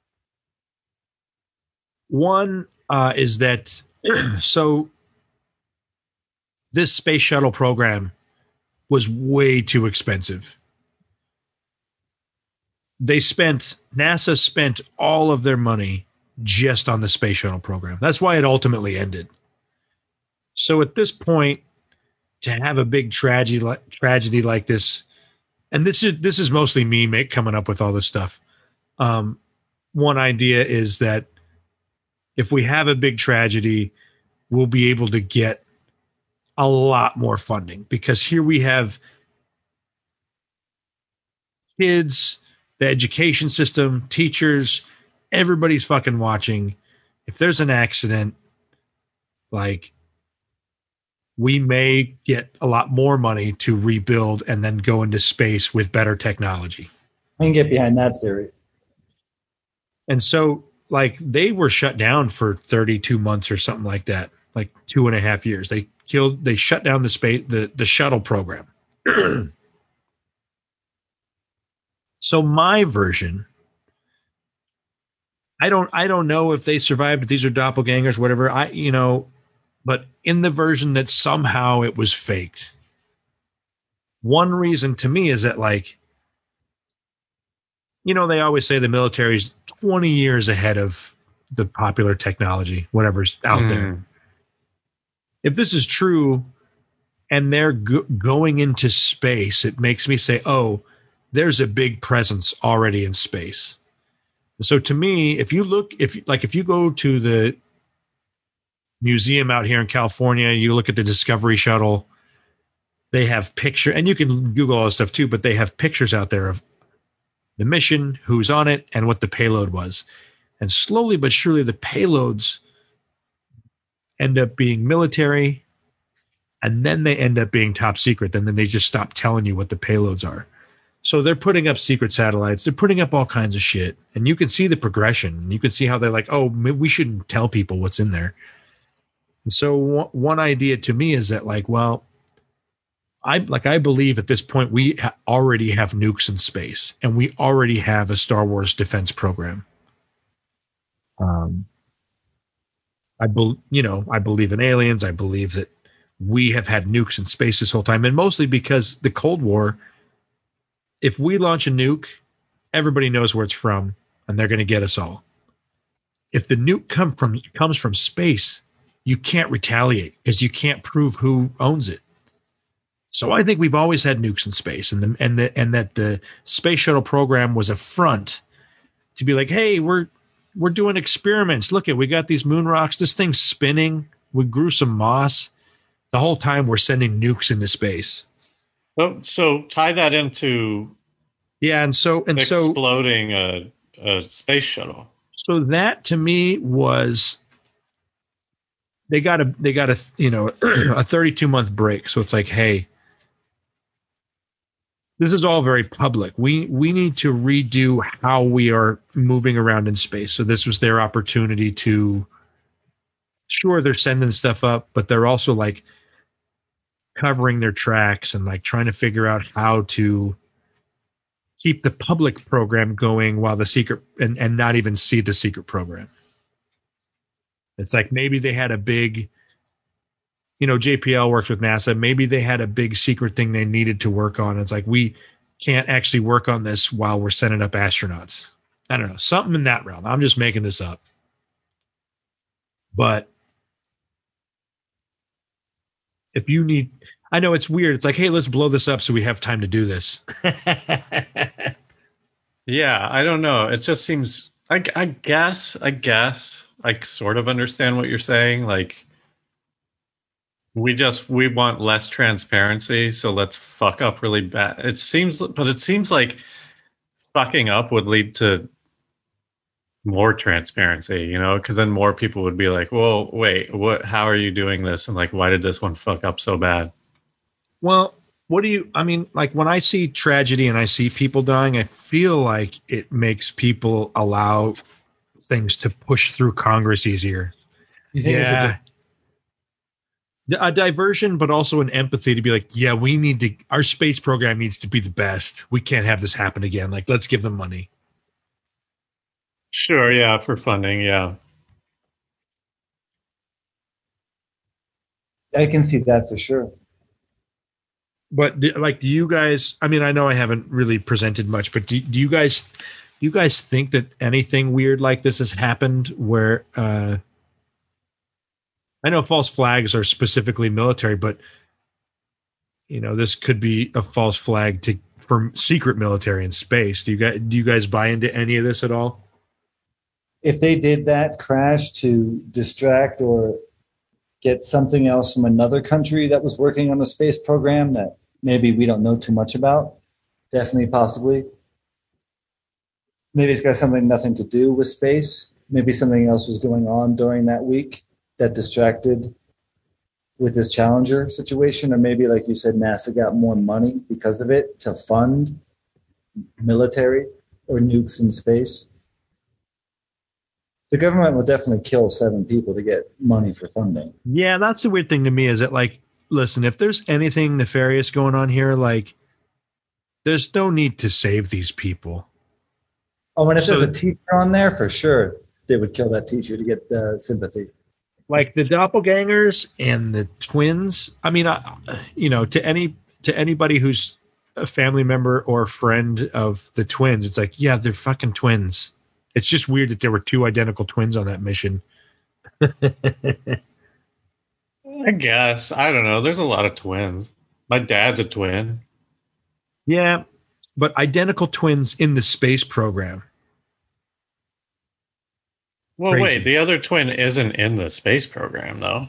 S2: one uh, is that so this space shuttle program was way too expensive. They spent NASA spent all of their money just on the space shuttle program. That's why it ultimately ended. So at this point, to have a big tragedy like tragedy like this, and this is this is mostly me make, coming up with all this stuff. Um, one idea is that if we have a big tragedy, we'll be able to get a lot more funding because here we have kids, the education system, teachers, everybody's fucking watching. If there's an accident, like we may get a lot more money to rebuild and then go into space with better technology.
S3: I can get behind that theory.
S2: And so, like, they were shut down for thirty-two months or something like that, like two and a half years. They killed, they shut down the space, the, the shuttle program. So my version, I don't, I don't know if they survived, if these are doppelgangers, whatever. I, you know, but in the version that somehow it was faked. One reason to me is that, like, you know, they always say the military's twenty years ahead of the popular technology, whatever's out
S1: Mm.
S2: there. If this is true and they're go- going into space, it makes me say, oh, there's a big presence already in space. So to me, if you look, if like if you go to the museum out here in California, you look at the Discovery Shuttle, they have picture, and you can Google all this stuff too, but they have pictures out there of the mission, who's on it, and what the payload was. And slowly but surely, the payloads end up being military and then they end up being top secret, and then they just stop telling you what the payloads are. So they're putting up secret satellites. They're putting up all kinds of shit. And you can see the progression. You can see how they're like, oh, we shouldn't tell people what's in there. And so one idea to me is that, like, well, I like I believe at this point we ha- already have nukes in space, and we already have a Star Wars defense program. Um, I bel you know I believe in aliens. I believe that we have had nukes in space this whole time, and mostly because the Cold War. If we launch a nuke, everybody knows where it's from, and they're going to get us all. If the nuke come from comes from space, you can't retaliate because you can't prove who owns it. So I think we've always had nukes in space, and the, and the, and that the space shuttle program was a front to be like, hey, we're we're doing experiments. Look at we got these moon rocks. This thing's spinning. We grew some moss. The whole time we're sending nukes into space.
S1: So, so tie that into
S2: yeah, and so and so
S1: exploding a, a space shuttle.
S2: So that to me was they got a they got a you know a thirty-two month break. So it's like, hey, this is all very public. We we need to redo how we are moving around in space. So this was their opportunity to. Sure, they're sending stuff up, but they're also like. Covering their tracks and like trying to figure out how to keep the public program going while the secret and, and not even see the secret program. It's like maybe they had a big, you know, J P L works with NASA. Maybe they had a big secret thing they needed to work on. It's like, we can't actually work on this while we're sending up astronauts. I don't know, something in that realm. I'm just making this up. But if you need, I know it's weird. It's like, hey, let's blow this up so we have time to do this.
S1: Yeah, I don't know. It just seems, I, I guess, I guess, I sort of understand what you're saying. Like, we just, we want less transparency, so let's fuck up really bad. It seems, but it seems like fucking up would lead to more transparency, you know, because then more people would be like, well, wait, what, how are you doing this? And like, why did this one fuck up so bad?
S2: Well, what do you, I mean, like when I see tragedy and I see people dying, I feel like it makes people allow things to push through Congress easier.
S3: You think
S2: yeah.
S3: it's
S2: a, di- a diversion, but also an empathy to be like, yeah, we need to, our space program needs to be the best. We can't have this happen again. Like, let's give them money.
S1: Sure, yeah, for funding, yeah.
S3: I can see that for sure.
S2: But do, like, do you guys? I mean, I know I haven't really presented much, but do, do you guys, do you guys think that anything weird like this has happened? Where uh, I know false flags are specifically military, but you know, this could be a false flag to for secret military in space. Do you guys do you guys buy into any of this at all?
S3: If they did that crash to distract or get something else from another country that was working on a space program that maybe we don't know too much about, definitely, possibly. Maybe it's got something nothing to do with space. Maybe something else was going on during that week that distracted with this Challenger situation. Or maybe, like you said, NASA got more money because of it to fund military or nukes in space. The government will definitely kill seven people to get money for funding.
S2: Yeah, that's the weird thing to me is that, like, listen, if there's anything nefarious going on here, like, there's no need to save these people.
S3: Oh, and if
S2: So-
S3: there's a teacher on there, for sure, they would kill that teacher to get uh, sympathy.
S2: Like the doppelgangers and the twins. I mean, I, you know, to any to anybody who's a family member or a friend of the twins, it's like, yeah, they're fucking twins. It's just weird that there were two identical twins on that mission.
S1: I guess. I don't know. There's a lot of twins. My dad's a twin.
S2: Yeah, but identical twins in the space program.
S1: Well,
S2: Crazy.
S1: wait, the other twin isn't in the space program, though.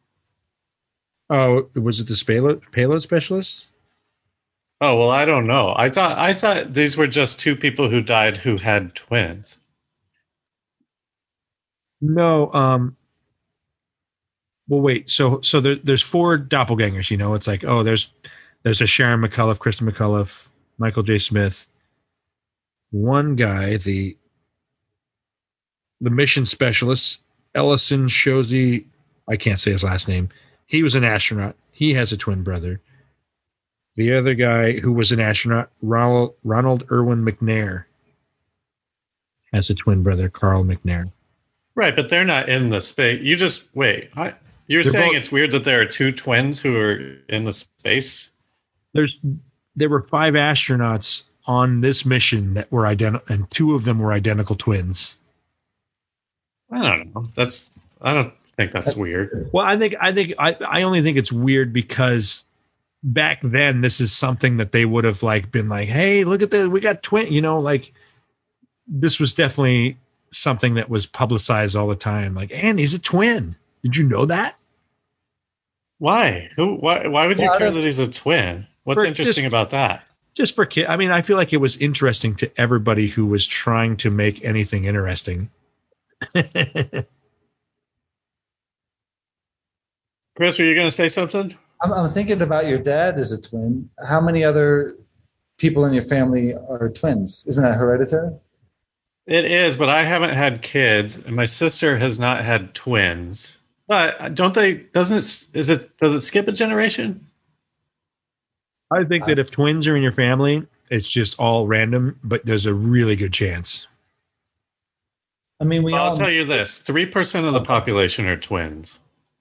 S2: Oh, was it the payload, payload specialist?
S1: Oh, well, I don't know. I thought I thought these were just two people who died who had twins.
S2: No. Um, well, wait. So so there, there's four doppelgangers. You know, it's like oh, there's there's a Sharon McCullough, Kristen McCullough, Michael J. Smith. One guy, the the mission specialist, Ellison Shozy. I can't say his last name. He was an astronaut. He has a twin brother. The other guy who was an astronaut, Ronald, Ronald Irwin McNair, has a twin brother, Carl McNair.
S1: Right, but they're not in the space. You just wait. I, you're
S2: They're
S1: saying
S2: both-
S1: it's weird that there are two twins who are in the space?
S2: There's there were five astronauts on this mission that were identical, and two of them were identical twins.
S1: I don't know. That's I don't think that's weird.
S2: Well, I think I think I, I only think it's weird because back then this is something that they would have like been like, hey, look at this, we got twin, you know, like this was definitely something that was publicized all the time. Like, and he's a twin. Did you know that?
S1: Why? Who? Why? Why would you
S3: Well, I
S1: care
S3: don't-
S1: that he's a twin? What's
S2: For-
S1: interesting
S2: just-
S1: about that?
S2: Just for kid. I mean, I feel like it was interesting to everybody who was trying to make anything interesting.
S1: Chris, were you going to say something?
S3: I'm, I'm thinking about your dad as a twin. How many other people in your family are twins? Isn't that hereditary?
S1: It is, but I haven't had kids, and my sister has not had twins. But don't they? Doesn't it? Is it? Does it skip a generation?
S2: I think that if twins are in your family, it's just all random, but there's a really good chance.
S3: I mean, we
S1: Well,
S3: all.
S1: I'll tell you this: three percent of the population are twins.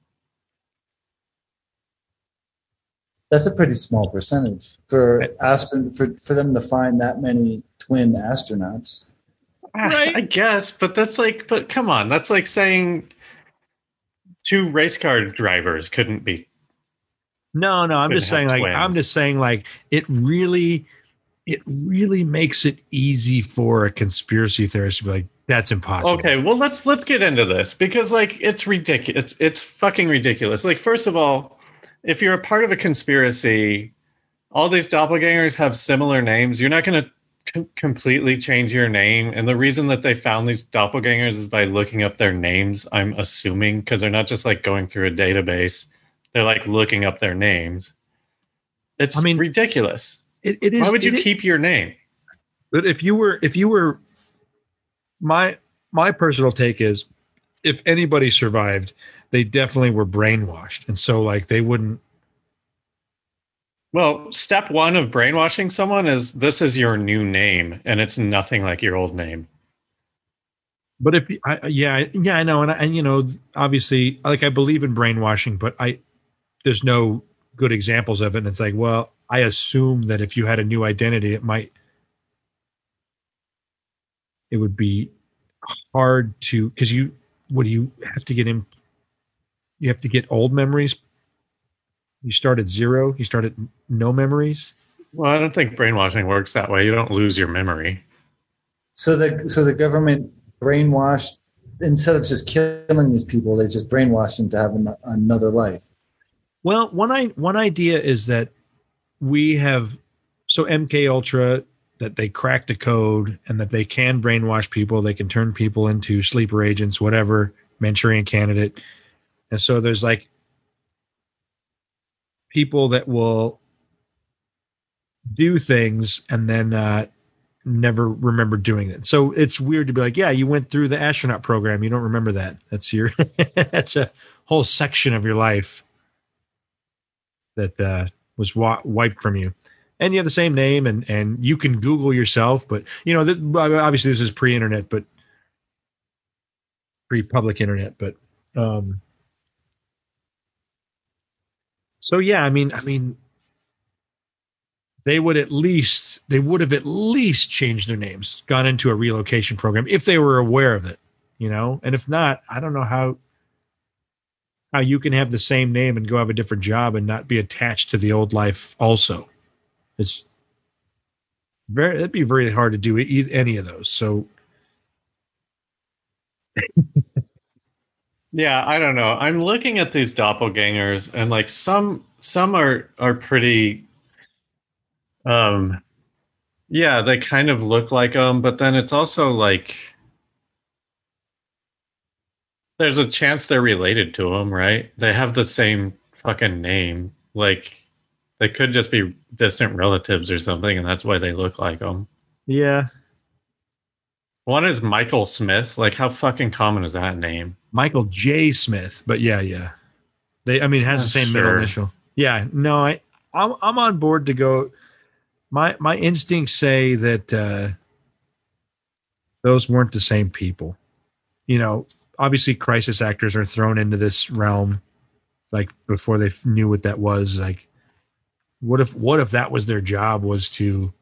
S3: That's a pretty small percentage for astron- for for them to find that many twin astronauts.
S1: Right. I guess, but that's like, but come on, that's like saying two race car drivers couldn't be.
S2: No, no, I'm
S1: Couldn't
S2: just saying
S1: have
S2: like I'm
S1: twins.
S2: just saying like it really it really makes it easy for a conspiracy theorist to be like, that's impossible.
S1: Okay, well let's let's get into this because like it's ridiculous. It's it's fucking ridiculous. Like first of all, if you're a part of a conspiracy, all these doppelgangers have similar names. You're not going to c- completely change your name, and the reason that they found these doppelgangers is by looking up their names. I'm assuming because they're not just like going through a database; they're like looking up their names. It's
S2: I mean,
S1: ridiculous.
S2: It, it is.
S1: Why would you
S2: it is-
S1: keep your name?
S2: But if you were, if you were, my my personal take is, if anybody survived, they definitely were brainwashed, and so like they wouldn't.
S1: Well, step one of brainwashing someone is this is your new name, and it's nothing like your old name.
S2: But if I, yeah, I- yeah, I know, and I, and you know, obviously, like I believe in brainwashing, but I there's no good examples of it, and it's like, well, I assume that if you had a new identity, it might, it would be hard to because you what do you have to get in? You have to get old memories. You start at zero. You start at no memories.
S1: Well, I don't think brainwashing works that way. You don't lose your memory.
S3: So the so the government brainwashed instead of just killing these people, they just brainwashed them to have an, another life.
S2: Well, one I one idea is that we have so M K Ultra that they cracked the code and that they can brainwash people. They can turn people into sleeper agents, whatever, Manchurian Candidate. And so there's like people that will do things and then uh, never remember doing it. So it's weird to be like, yeah, you went through the astronaut program. You don't remember that. That's your, that's a whole section of your life that uh, was wa- wiped from you. And you have the same name and, and you can Google yourself, but you know, th- obviously this is pre-internet, but pre-public internet, but um, so yeah, I mean, I mean, they would at least they would have at least changed their names, gone into a relocation program if they were aware of it, you know. And if not, I don't know how how you can have the same name and go have a different job and not be attached to the old life. Also, it's very it'd be very hard to do e- any of those. So
S1: Yeah, I don't know. I'm looking at these doppelgangers, and like some some are are pretty. Um, yeah, they kind of look like them, but then it's also like there's a chance they're related to him, right? They have the same fucking name. Like, they could just be distant relatives or something, and that's why they look like them.
S2: Yeah.
S1: One is Michael Smith. Like, how fucking common is that name?
S2: Michael J. Smith. But yeah, yeah. They, I mean, it has
S1: Yeah,
S2: the same
S1: sure.
S2: middle initial. Yeah. No, I, I'm, I'm on board to go. My, my instincts say that uh, those weren't the same people. You know, obviously, crisis actors are thrown into this realm, like before they knew what that was. Like, what if, what if that was their job? Was to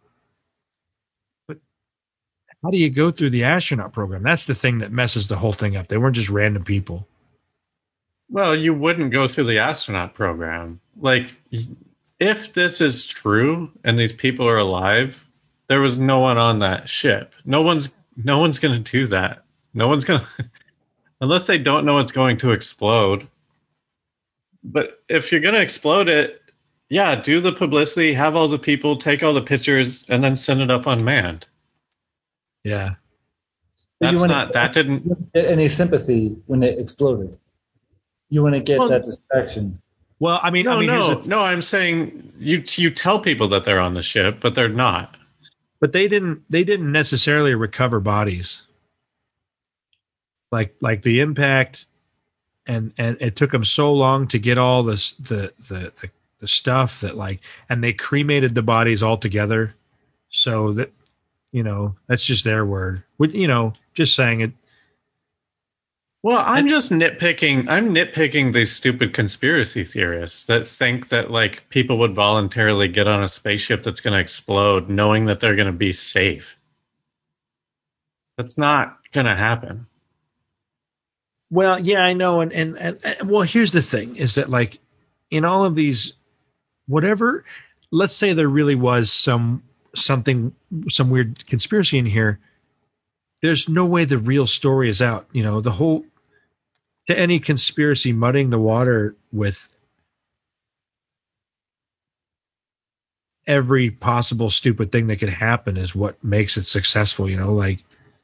S2: How do you go through the astronaut program? That's the thing that messes the whole thing up. They weren't just random people.
S1: Well, you wouldn't go through the astronaut program. Like, if this is true and these people are alive, there was no one on that ship. No one's no one's going to do that. No one's going to, unless they don't know it's going to explode. But if you're going to explode it, yeah, do the publicity, have all the people, take all the pictures, and then send it up unmanned.
S2: Yeah.
S3: But you
S1: That's
S3: wanna-
S1: not, that didn't,
S3: You didn't get any sympathy when it exploded. You want to get
S1: Well-
S3: that distraction.
S2: Well, I mean,
S1: no,
S2: I mean,
S1: no,
S2: here's the-
S1: no, I'm saying you, you tell people that they're on the ship, but they're not.
S2: but they didn't. They didn't necessarily recover bodies. Like, like the impact, and and it took them so long to get all this the the the, the stuff that like, and they cremated the bodies all together, so that, you know, that's just their word. With, you know, just saying it.
S1: Well, I'm just nitpicking. I'm nitpicking these stupid conspiracy theorists that think that like people would voluntarily get on a spaceship that's going to explode, knowing that they're going to be safe. That's not going to happen.
S2: Well, yeah, I know, and, and and and well, here's the thing: is that like in all of these, whatever, let's say there really was some something, some weird conspiracy in here. There's no way the real story is out. You know, the whole, to any conspiracy muddying the water with every possible stupid thing that could happen is what makes it successful. You know, like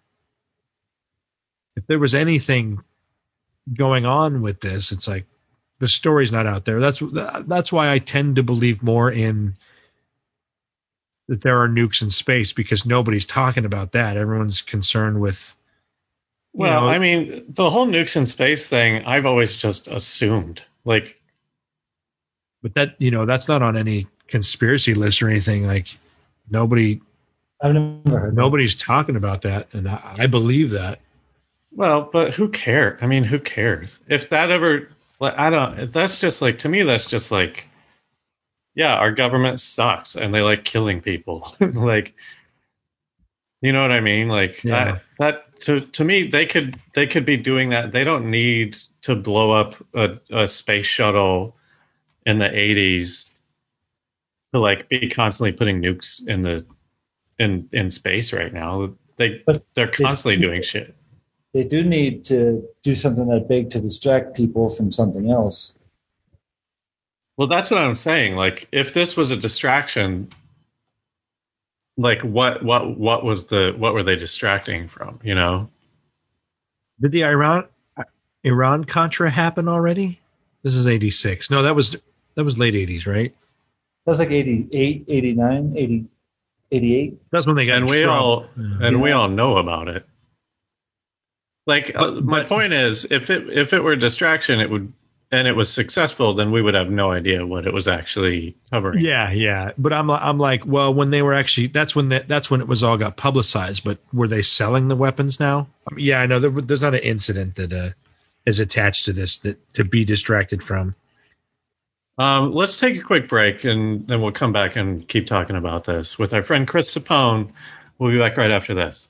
S2: if there was anything going on with this, it's like the story's not out there. That's that's why I tend to believe more in that there are nukes in space, because nobody's talking about that. Everyone's concerned with, you
S1: Well,
S2: know,
S1: I mean, the whole nukes in space thing, I've always just assumed. Like,
S2: but that, you know, that's not on any conspiracy list or anything. Like nobody,
S3: I've never heard.
S2: nobody's talking about that, and I, I believe that.
S1: well, but who cares? I mean, who cares? If that ever, like, I don't, that's just like, to me, that's just like, yeah, our government sucks and they like killing people. Like, you know what I mean? Like
S2: Yeah.
S1: that, that to, to me, they could, they could be doing that. They don't need to blow up a, a space shuttle in the eighties to like be constantly putting nukes in the, in, in space right now. They,
S3: But
S1: they're
S3: they-
S1: constantly doing shit.
S3: They do need to do something that big to distract people from something else.
S1: Well, that's what I'm saying. Like, if this was a distraction, like what, what, what was the, what were they distracting from? You know?
S2: Did the Iran Iran Contra happen already? This is eighty-six. No, that was that was late eighties, right?
S3: That was like eighty-eight, eighty-nine, eighty, eighty-eight.
S2: That's when they got
S1: And
S2: in
S1: we
S2: trouble.
S1: all,
S2: Yeah.
S1: and we all know about it. Like, uh, my
S2: but-
S1: point is, if it, if it were a distraction, it would, and it was successful, then we would have no idea what it was actually covering.
S2: Yeah, yeah. But I'm I'm like, well, when they were actually, that's when the, that's when it was all got publicized. But were they selling the weapons now? Um, yeah, I know there, there's not an incident that uh, is attached to this that to be distracted from.
S1: Um, let's take a quick break, and then we'll come back and keep talking about this with our friend Chris Sapone. We'll be back right after this.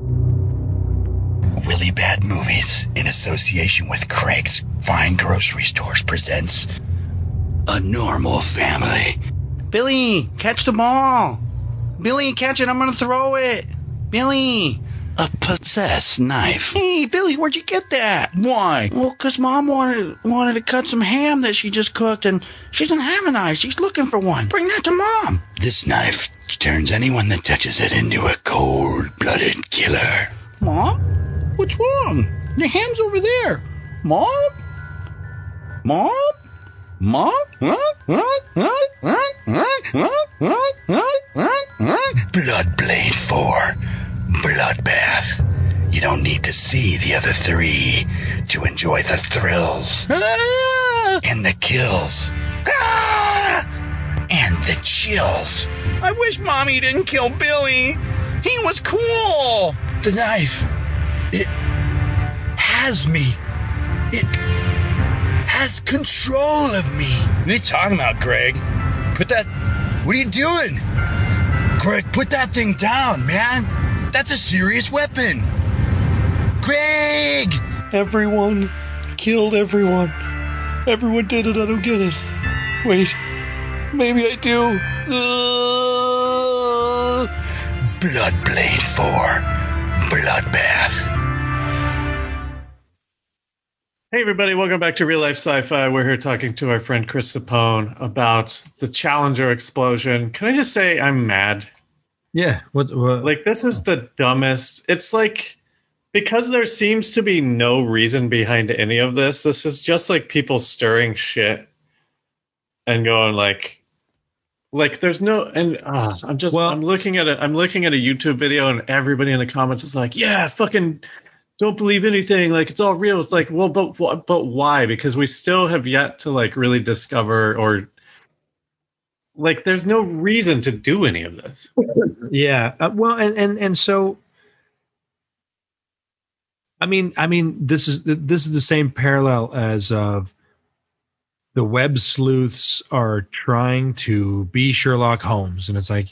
S5: Really Bad Movies, in association with Craig's Fine Grocery Stores, presents A Normal Family.
S6: Billy, catch the ball. Billy, catch it. I'm going to throw it. Billy.
S5: A possessed knife.
S6: Hey, Billy, where'd you get that?
S5: Why?
S6: Well, because Mom wanted wanted to cut some ham that she just cooked, and she doesn't have a knife. She's looking for one. Bring that to Mom.
S5: This knife turns anyone that touches it into a cold-blooded killer.
S6: Mom? What's wrong? The ham's over there. Mom? Mom? Mom?
S5: Bloodblade four. Bloodbath. You don't need to see the other three to enjoy the thrills
S6: Ah!
S5: and the kills
S6: Ah!
S5: and the chills.
S6: I wish Mommy didn't kill Billy. He was cool.
S5: The knife, it has me. It has control of me. What are you talking about, Greg? Put that... What are you doing? Greg, put that thing down, man. That's a serious weapon. Greg!
S6: Everyone killed everyone. Everyone did it. I don't get it. Wait. Maybe I do. Uh...
S5: Bloodblade four. Bloodbath.
S1: Hey everybody, welcome back to Real Life Sci-Fi. We're here talking to our friend Chris Sapone about the Challenger explosion. Can I just say I'm mad?
S2: Yeah. What, what?
S1: Like, this is the dumbest. It's like, because there seems to be no reason behind any of this, this is just like people stirring shit and going like, like there's no, and uh, I'm just,
S2: Well-
S1: I'm looking at it. I'm looking at a YouTube video and everybody in the comments is like, yeah, fucking don't believe anything. Like, it's all real. It's like, well, but, but why? Because we still have yet to like really discover, or like, there's no reason to do any of this.
S2: Yeah. Uh, well, and, and and so, I mean, I mean, this is this is the same parallel as of the web sleuths are trying to be Sherlock Holmes, and it's like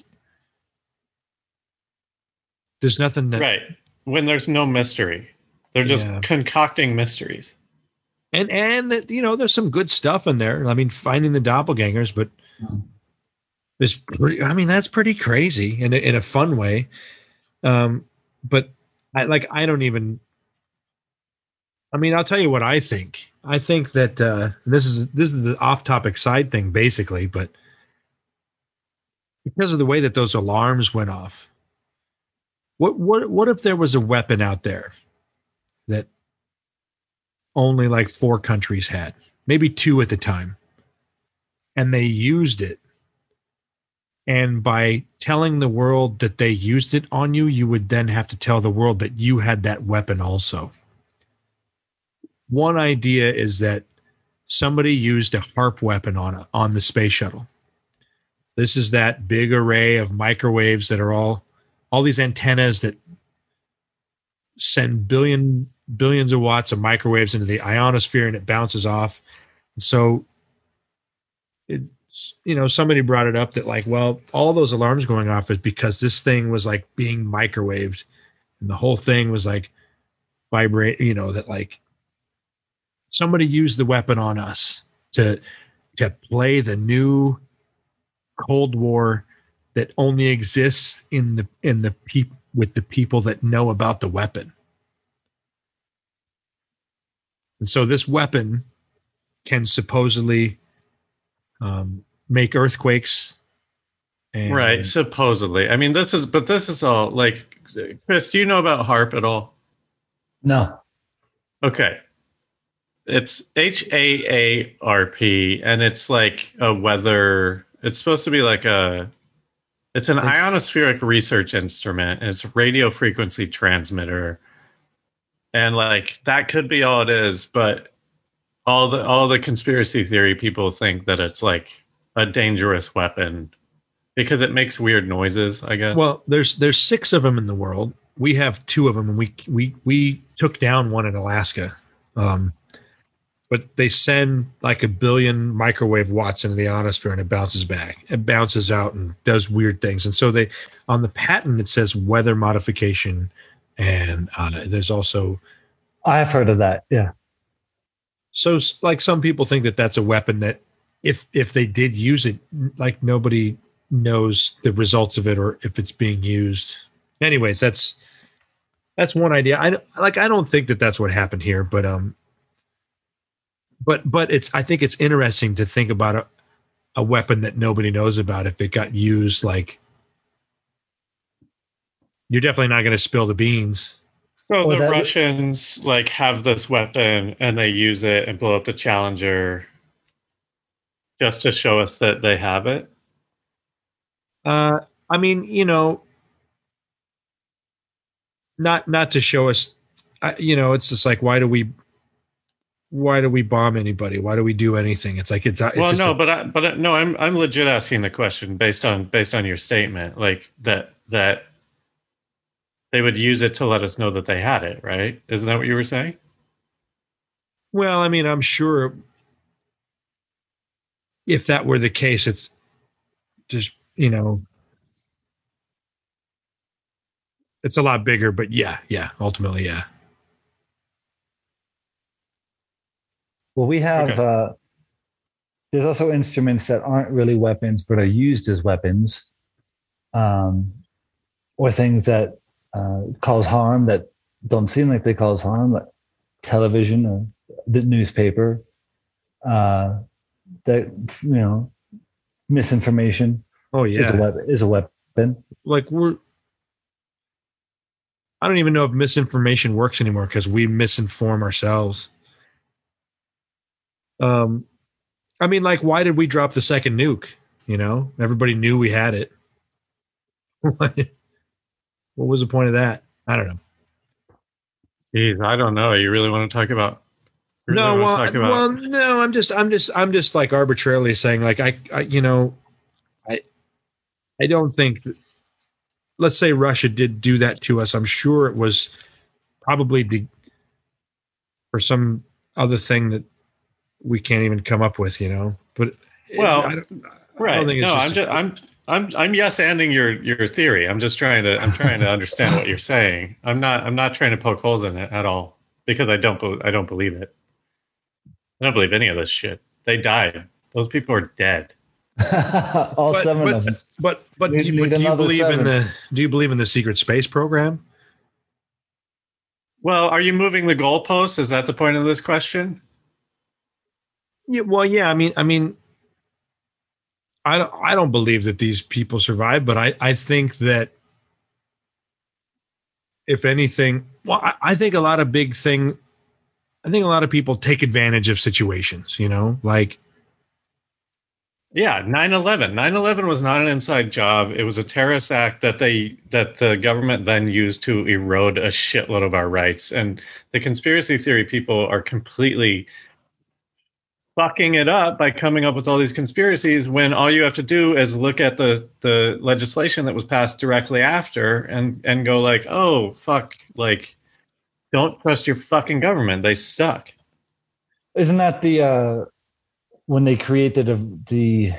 S2: there's nothing that,
S1: Right. When there's no mystery. They're just
S2: Yeah.
S1: concocting mysteries.
S2: and and that, you know, there's some good stuff in there. I mean, finding the doppelgangers, but it's pretty, I mean, that's pretty crazy in a, in a fun way. Um, but I like I don't even. I mean, I'll tell you what I think. I think that uh, this is this is the off-topic side thing, basically, but because of the way that those alarms went off, what what what if there was a weapon out there that only like four countries had, maybe two at the time, and they used it, and by telling the world that they used it on you, you would then have to tell the world that you had that weapon also. One idea is that somebody used a HARP weapon on a, on the space shuttle. This is that big array of microwaves that are all all these antennas that send billion billions of watts of microwaves into the ionosphere, and it bounces off. So, it's, you know, somebody brought it up that like, well, all those alarms going off is because this thing was like being microwaved, and the whole thing was like vibrate. You know, that like somebody used the weapon on us to to play the new Cold War that only exists in the in the peop, with the people that know about the weapon. And so this weapon can supposedly um, make earthquakes. And,
S1: Right, supposedly. I mean, this is, but this is all like, Chris, do you know about HARP at all?
S3: No.
S1: Okay. It's H A A R P, and it's like a weather, it's supposed to be like a, it's an ionospheric research instrument. It's a radio frequency transmitter. And like, that could be all it is, but all the, all the conspiracy theory people think that it's like a dangerous weapon because it makes weird noises, I guess.
S2: Well, there's there's six of them in the world. We have two of them, and we we we took down one in Alaska. Um, but they send like a billion microwave watts into the ionosphere, and it bounces back. It bounces out and does weird things. And so they, on the patent, it says weather modification, and uh, there's also.
S3: I've heard of that. Yeah.
S2: So, like, some people think that that's a weapon that, if if they did use it, like nobody knows the results of it or if it's being used. Anyways, that's that's one idea. I like. I don't think that that's what happened here, but um. But but it's I think it's interesting to think about a, a weapon that nobody knows about if it got used. Like, you're definitely not going to spill the beans.
S1: So
S3: Or
S1: the
S3: that-
S1: Russians like have this weapon and they use it and blow up the Challenger just to show us that they have it.
S2: Uh, I mean, you know, not not to show us, I, you know, it's just like, why do we, why do we bomb anybody? Why do we do anything? It's like it's, it's
S1: Well,
S2: just
S1: no,
S2: a-
S1: but I, but I- no, I'm I'm legit asking the question based on based on your statement, like that that they would use it to let us know that they had it, right? Isn't that what you were saying?
S2: well, I mean, I'm sure if that were the case, it's just, you know, it's a lot bigger, but yeah, yeah, ultimately, yeah.
S3: Well, we have.
S1: Okay.
S3: Uh, there's also instruments that aren't really weapons, but are used as weapons, um, or things that uh, cause harm that don't seem like they cause harm, like television or the newspaper. Uh, that you know, misinformation
S2: Oh
S3: is a
S2: yeah,
S3: weapon. Is a weapon.
S2: like we're. I don't even know if misinformation works anymore because we misinform ourselves. Um, I mean, like, why did we drop the second nuke? You know, everybody knew we had it. What was the point of that? I don't know.
S1: Jeez, I don't know. You really want to talk about? Really
S2: No,
S1: want
S2: well,
S1: to talk about?
S2: well, no. I'm just, I'm just, I'm just like arbitrarily saying, like, I, I you know, I, I don't think. That, let's say Russia did do that to us. I'm sure it was probably de- for some other thing that we can't even come up with, you know. But
S1: Well,
S2: I don't, I
S1: right?
S2: don't think it's
S1: No,
S2: just
S1: I'm just I'm I'm I'm yes anding your your theory. I'm just trying to I'm trying to understand what you're saying. I'm not I'm not trying to poke holes in it at all because I don't be- I don't believe it. I don't believe any of this shit. They died. Those people are dead.
S3: All
S2: But-
S3: seven
S2: but-
S3: of them.
S2: But but,
S3: Need-
S2: do, you, but
S3: need
S2: do you
S3: another
S2: believe in
S3: seven.
S2: the do you believe in the secret space program?
S1: Well, are you moving the goalposts? Is that the point of this question?
S2: Yeah, well, yeah. I mean, I mean, I don't, I don't believe that these people survived, but I, I think that if anything, well, I, I think a lot of big thing. I think a lot of people take advantage of situations. You know, like
S1: Yeah, nine eleven. nine eleven was not an inside job. It was a terrorist act that they that the government then used to erode a shitload of our rights. And the conspiracy theory people are completely fucking it up by coming up with all these conspiracies when all you have to do is look at the the legislation that was passed directly after and and go like, "Oh, fuck, like don't trust your fucking government. They suck."
S3: Isn't that the uh, when they created the the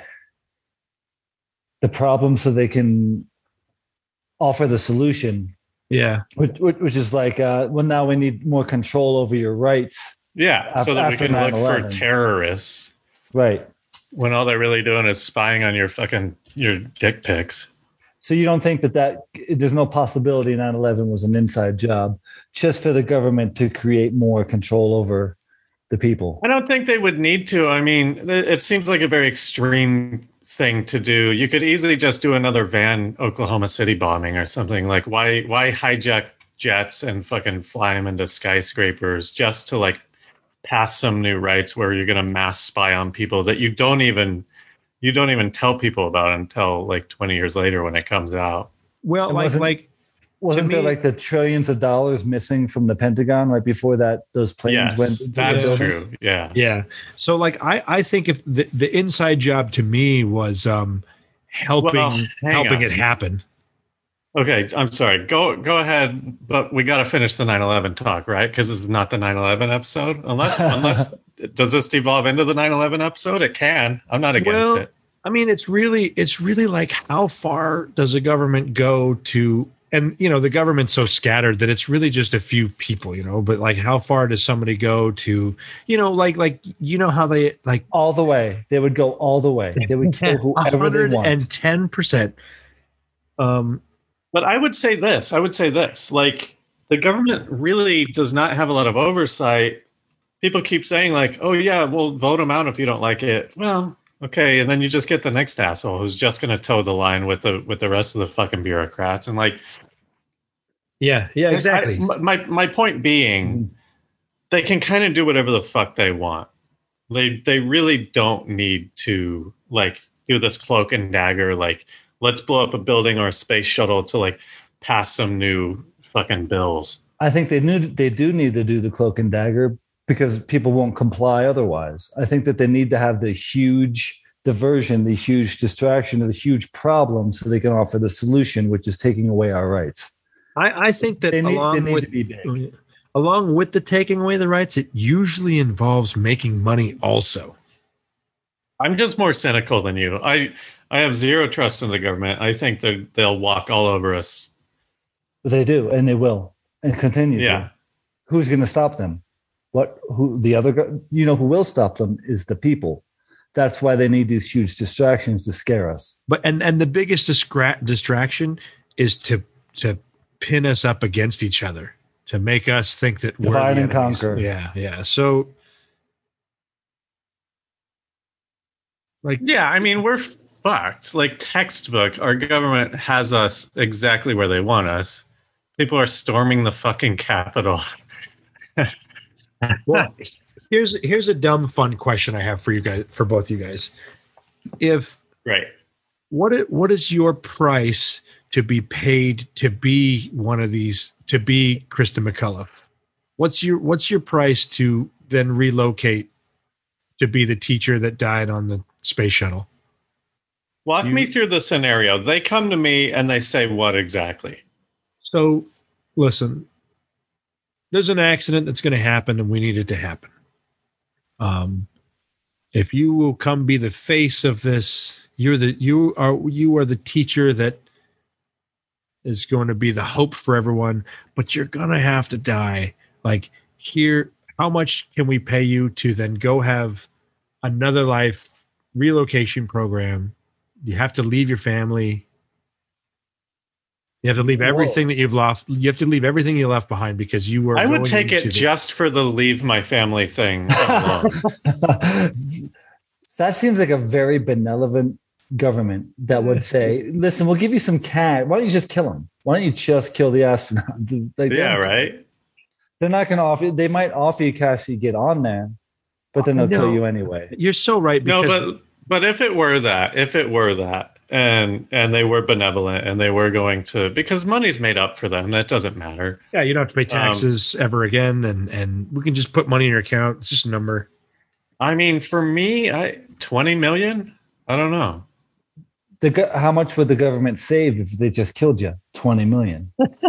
S3: the problem so they can offer the solution,
S2: yeah,
S3: which, which which is like, uh, well, now we need more control over your rights,
S1: Yeah,
S3: Af-
S1: so that we
S3: after
S1: can look for
S3: nine eleven.
S1: terrorists
S3: right?
S1: when all they're really doing is spying on your fucking your dick pics.
S3: So you don't think that that there's no possibility nine eleven was an inside job just for the government to create more control over the people?
S1: I don't think they would need to. I mean, it it seems like a very extreme thing to do. You could easily just do another van Oklahoma City bombing or something. Like, why why hijack jets and fucking fly them into skyscrapers just to like pass some new rights where you're going to mass spy on people that you don't even you don't even tell people about until like twenty years later when it comes out.
S2: well,
S3: It
S2: like
S3: wasn't-
S2: like
S3: Wasn't
S2: To
S3: there
S2: me-
S3: like the trillions of dollars missing from the Pentagon right before that? Those planes
S1: Yes,
S3: went. into the
S1: that's
S3: building?
S1: true. Yeah.
S2: yeah. So like I I think if the the inside job to me was um helping
S1: Well, hang
S2: helping
S1: on.
S2: it happen.
S1: Okay, I'm sorry. Go go ahead, but we got to finish the nine eleven talk, right? Because this is not the nine eleven episode. Unless unless does this devolve into the nine eleven episode? It can. I'm not against
S2: Well,
S1: it.
S2: I mean, it's really, it's really like how far does the government go to, and you know, the government's so scattered that it's really just a few people, you know. But like, how far does somebody go to, you know, like, like you know how they like
S3: All the way. They would go all the way. They would kill whoever they want.
S2: and ten percent. Um,
S1: But I would say this. I would say this. Like the government really does not have a lot of oversight. People keep saying like, "Oh yeah, we'll vote them out if you don't like it." Well, okay, and then you just get the next asshole who's just going to toe the line with the with the rest of the fucking bureaucrats and like
S2: Yeah, yeah, exactly.
S1: I, my my point being, they can kind of do whatever the fuck they want. They they really don't need to like do this cloak and dagger. Like, let's blow up a building or a space shuttle to like pass some new fucking bills.
S3: I think they knew they do need to do the cloak and dagger because people won't comply otherwise. I think that they need to have the huge diversion, the huge distraction, or the huge problem, so they can offer the solution, which is taking away our rights.
S2: I, I think that
S3: They need,
S2: along
S3: they need
S2: with
S3: to be big.
S2: along with the taking away the rights, it usually involves making money also.
S1: I'm just more cynical than you. I I have zero trust in the government. I think they they'll walk all over us.
S3: They do, and they will, and continue
S1: Yeah.
S3: to. Who's going to stop them? What? Who? The other? go- You know who will stop them is the people. That's why they need these huge distractions to scare us.
S2: But and and the biggest distra- distraction is to to pin us up against each other, to make us think that we're
S3: Divide
S2: the
S3: and
S2: enemies.
S3: conquer.
S2: Yeah, yeah. So, like,
S1: Yeah, I mean, we're fucked. Like textbook, our government has us exactly where they want us. People are storming the fucking Capitol.
S2: well, here's here's a dumb fun question I have for you guys, for both you guys. If
S1: Right.
S2: what i- what is your price to be paid to be one of these, to be Krista McCullough? What's your what's your price to then relocate to be the teacher that died on the space shuttle?
S1: Walk
S2: You-
S1: me through the scenario. They come to me and they say what exactly?
S2: So, listen, there's an accident that's going to happen, and we need it to happen. Um, if you will come be the face of this, you're the you are you are the teacher that is going to be the hope for everyone, but you're going to have to die. Like, here, how much can we pay you to then go have another life relocation program? You have to leave your family. You have to leave everything that you've lost. You have to leave everything you left behind because you were.
S1: I would
S2: going
S1: take it
S2: into the-
S1: just for the leave my family thing alone.
S3: That seems like a very benevolent government that would say, "Listen, we'll give you some cash. Why don't you just kill him? Why don't you just kill the astronaut?" Like,
S1: Yeah,
S3: they're-
S1: right?
S3: They're not going to offer. They might offer you cash to get on there, but then they'll
S2: No.
S3: kill you anyway.
S2: You're so right
S1: No,
S2: because
S1: but but if it were that, if it were that, and and they were benevolent and they were going to, because money's made up for them, that doesn't matter.
S2: yeah, you don't have to pay
S1: Um,
S2: taxes ever again, and and we can just put money in your account. It's just a number.
S1: I mean, for me, I twenty million. I don't know.
S3: The go- how much would the government save if they just killed you? Twenty million.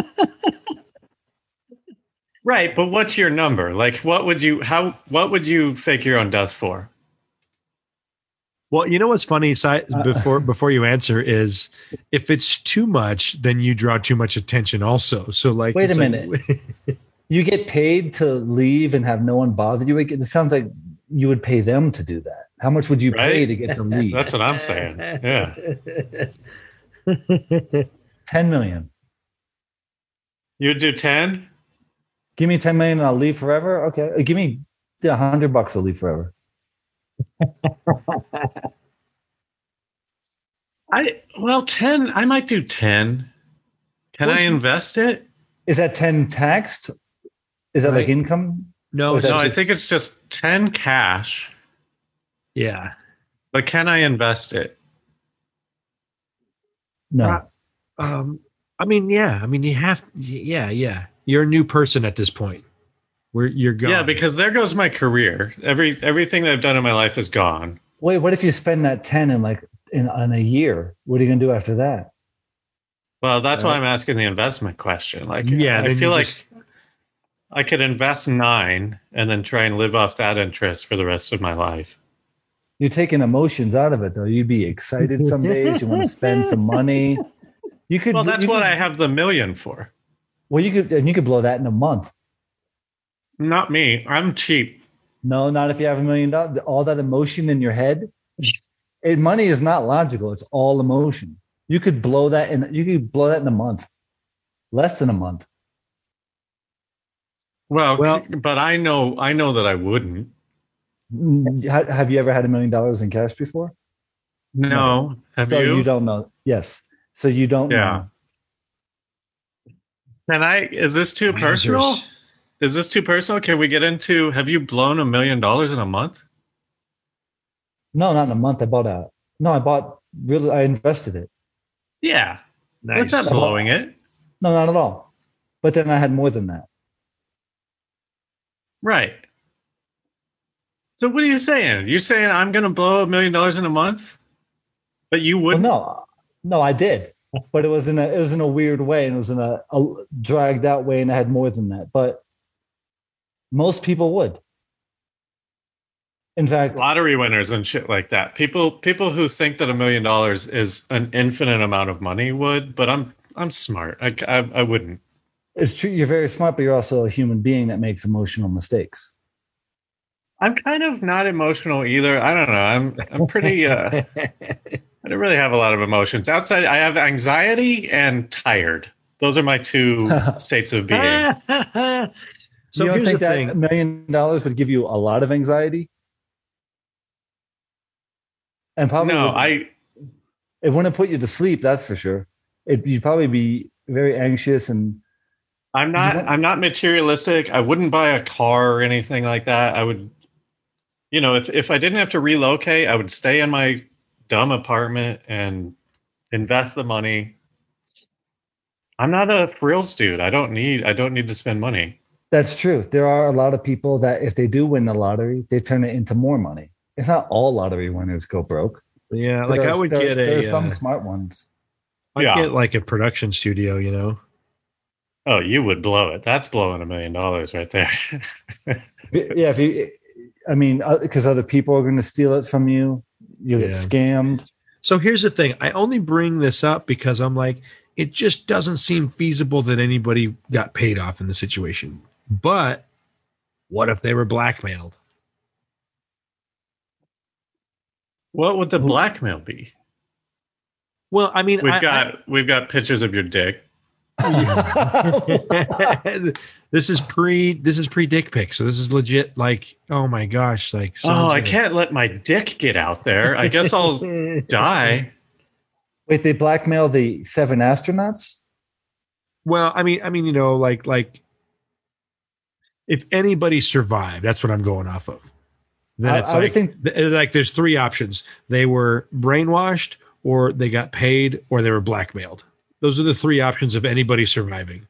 S1: Right, but what's your number? Like, what would you how what would you fake your own death for?
S2: Well, you know what's funny, Si,
S3: Uh,
S2: before before you answer, is if it's too much, then you draw too much attention. Also, so like,
S3: Wait a
S2: it's like-
S3: minute. You get paid to leave and have no one bother you. It sounds like you would pay them to do that. How much would you pay
S1: Right?
S3: to get to leave?
S1: That's what I'm saying. Yeah.
S3: ten million.
S1: You would do ten?
S3: Give me ten million and I'll leave forever. Okay. Uh, Give me a hundred bucks. I'll leave forever.
S1: I well, ten. I might do ten. Can
S2: What's-
S1: I invest it?
S3: Is that ten taxed? Is that like
S2: Right.
S3: income?
S2: no,
S3: Or
S2: it's
S3: is
S1: No,
S3: that
S1: I
S2: just-
S1: think it's just ten cash.
S2: yeah.
S1: But can I invest it?
S3: No.
S2: Right. Um, I mean, yeah. I mean, you have. Yeah, yeah. You're a new person at this point. Where you're gone.
S1: Yeah, because there goes my career. Every everything that I've done in my life is gone.
S3: Wait, what if you spend that ten in like in, in a year? What are you gonna do after that?
S1: Well, that's why
S3: Right.
S1: I'm asking the investment question. Like,
S2: Yeah,
S1: I
S2: then
S1: feel
S2: you
S1: like
S2: just-
S1: I could invest nine and then try and live off that interest for the rest of my life.
S3: You're taking emotions out of it though. You'd be excited some days. You want to spend some money. You could.
S1: Well, that's
S3: you
S1: what
S3: could-
S1: I have the million for.
S3: Well, you could, and you could blow that in a month.
S1: Not me. I'm cheap.
S3: No, not if you have a million dollars. All that emotion in your head. It, money is not logical. It's all emotion. You could blow that in. You could blow that in a month, less than a month.
S1: Well,
S2: Well-
S1: but I know I know that I wouldn't.
S3: Mm, ha- Have you ever had a million dollars in cash before?
S1: No. Have
S3: So
S1: you?
S3: you don't know. Yes. So you don't
S1: Yeah.
S3: know.
S1: Can I? Is this too personal?
S2: Wowzers.
S1: Is this too personal? Can we get into? Have you blown a million dollars in a month?
S3: No, not in a month. I bought a. No, I bought really. I invested it.
S1: Yeah,
S2: Nice.
S1: that's not blowing it,
S3: No, not at all. But then I had more than that.
S1: right? So what are you saying? You're saying I'm going to blow a million dollars in a month, but you
S3: Well,
S1: wouldn't?
S3: no, no, I did, but it was in a it was in a weird way, and it was in a, a dragged out way, and I had more than that. But most people would. In fact,
S1: Lottery winners and shit like that. People people who think that a million dollars is an infinite amount of money would, but I'm I'm smart. I, I, I wouldn't.
S3: it's true. You're very smart, but you're also a human being that makes emotional mistakes.
S1: I'm kind of not emotional either. I don't know. I'm I'm pretty. Uh, I don't really have a lot of emotions outside. I have anxiety and tired. Those are my two states of being.
S2: So
S3: you don't
S2: here's
S3: think
S2: the
S3: that
S2: thing.
S3: a million dollars would give you a lot of anxiety? And probably
S1: No,
S3: would-
S1: I
S3: it wouldn't put you to sleep. That's for sure. It, you'd probably be very anxious and
S1: I'm not.
S3: want-
S1: I'm not materialistic. I wouldn't buy a car or anything like that. I would, you know, if if I didn't have to relocate, I would stay in my dumb apartment and invest the money. I'm not a frills dude. I don't need. I don't need to spend money.
S3: that's true. There are a lot of people that if they do win the lottery, they turn it into more money. It's not all lottery winners go broke.
S2: Yeah, like
S3: There
S2: I
S3: are-
S2: would
S3: there,
S2: get
S3: there
S2: a.
S3: are some
S2: uh,
S3: smart ones.
S2: I'd
S1: Yeah.
S2: get like a production studio, you know.
S1: Oh, you would blow it. That's blowing a million dollars right there.
S3: Yeah, if you, I mean, because other people are going to steal it from you, you get
S2: Yeah.
S3: scammed.
S2: So here's the thing. I only bring this up because I'm like, it just doesn't seem feasible that anybody got paid off in the situation. But what if they were blackmailed?
S1: What would the
S3: Who-
S1: blackmail be?
S2: Well, I mean,
S1: We've
S2: I-
S1: got we've got pictures of your dick.
S2: I- this is pre this is pre dick pic, so this is legit. Like, oh my gosh, like
S1: Oh,
S2: someone's
S1: I
S2: gonna-
S1: can't let my dick get out there. I guess I'll die.
S3: Wait, they blackmail the seven astronauts?
S2: Well, I mean, I mean, you know, like like if anybody survived, that's what I'm going off of. Then
S3: I-
S2: it's
S3: I would
S2: like
S3: think-
S2: th- like there's three options: they were brainwashed, or they got paid, or they were blackmailed. Those are the three options of anybody surviving.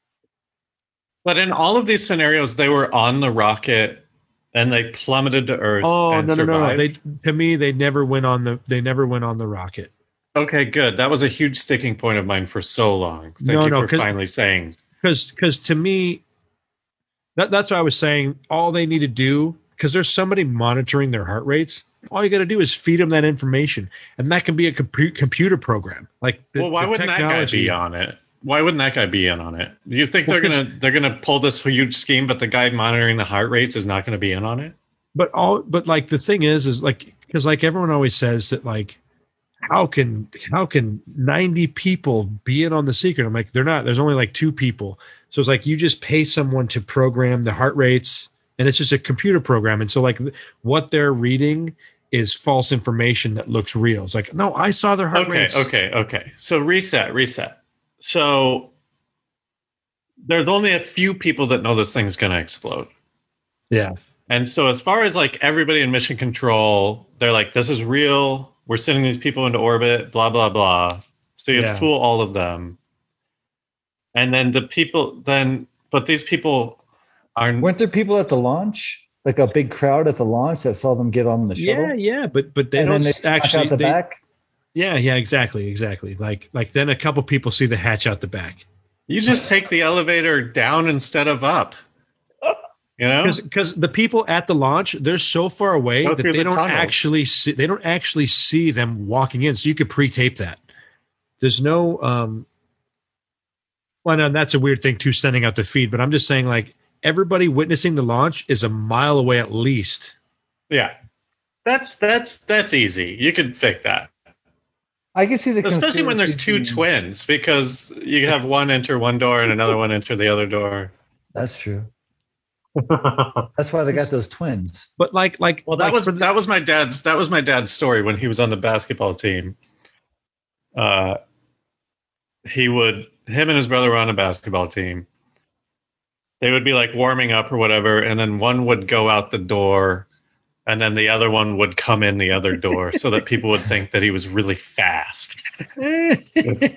S1: But in all of these scenarios, they were on the rocket and they plummeted to Earth.
S2: Oh
S1: and
S2: no, no, no, no!
S1: survived.
S2: They to me, they never went on the they never went on the rocket.
S1: Okay, good. That was a huge sticking point of mine for so long. Thank
S2: No,
S1: you
S2: no,
S1: for
S2: 'cause-
S1: finally saying.
S2: because because to me that, that's what I was saying. All they need to do, because there's somebody monitoring their heart rates, all you got to do is feed them that information, and that can be a compu- computer program. Like the,
S1: Well, why
S2: the
S1: wouldn't
S2: technology-
S1: that guy be on it? Why wouldn't that guy be in on it? Do you think
S2: Well,
S1: they're
S2: 'cause-
S1: gonna they're gonna pull this huge scheme, but the guy monitoring the heart rates is not gonna be in on it?
S2: But all but like the thing is is like because like everyone always says that like how can how can ninety people be in on the secret? I'm like, they're not. There's only like two people. So it's like you just pay someone to program the heart rates, and it's just a computer program. And so like th- what they're reading is false information that looks real. It's like, no, I saw their heart
S1: Okay,
S2: rates.
S1: okay, okay. So reset, reset. So there's only a few people that know this thing's gonna explode.
S2: Yeah.
S1: And so as far as like everybody in mission control, they're like, this is real. We're sending these people into orbit, blah, blah, blah. So you have
S2: Yeah.
S1: to fool all of them. And then the people then but these people are
S3: Weren't there people at the launch? Like a big crowd at the launch that saw them get on the shuttle?
S2: Yeah, yeah, but but they
S3: and
S2: don't
S3: then they
S2: s-
S3: snuck
S2: actually.
S3: out the
S2: they-
S3: back?
S2: Yeah, yeah, exactly, exactly. Like like then a couple people see the hatch out the back.
S1: you just take the elevator down instead of up. You know?
S2: Because the people at the launch, they're so far away
S1: Go
S2: that
S1: through
S2: they
S1: the
S2: don't
S1: tunnels.
S2: actually see they don't actually see them walking in. So you could pre-tape that. There's no um well, no, that's a weird thing too, sending out the feed, but I'm just saying like everybody witnessing the launch is a mile away at least.
S1: Yeah. That's that's that's easy. You can fake that.
S3: I can see the
S1: Especially when there's two
S3: conspiracy being-
S1: twins, because you have one enter one door and another one enter the other door.
S3: That's true. That's why they got those twins.
S2: But like like
S1: Well, that
S2: like
S1: was
S2: for the-
S1: that was my dad's that was my dad's story when he was on the basketball team. Uh, he would him and his brother were on a basketball team. They would be like warming up or whatever, and then one would go out the door, and then the other one would come in the other door, so that people would think that he was really fast. Which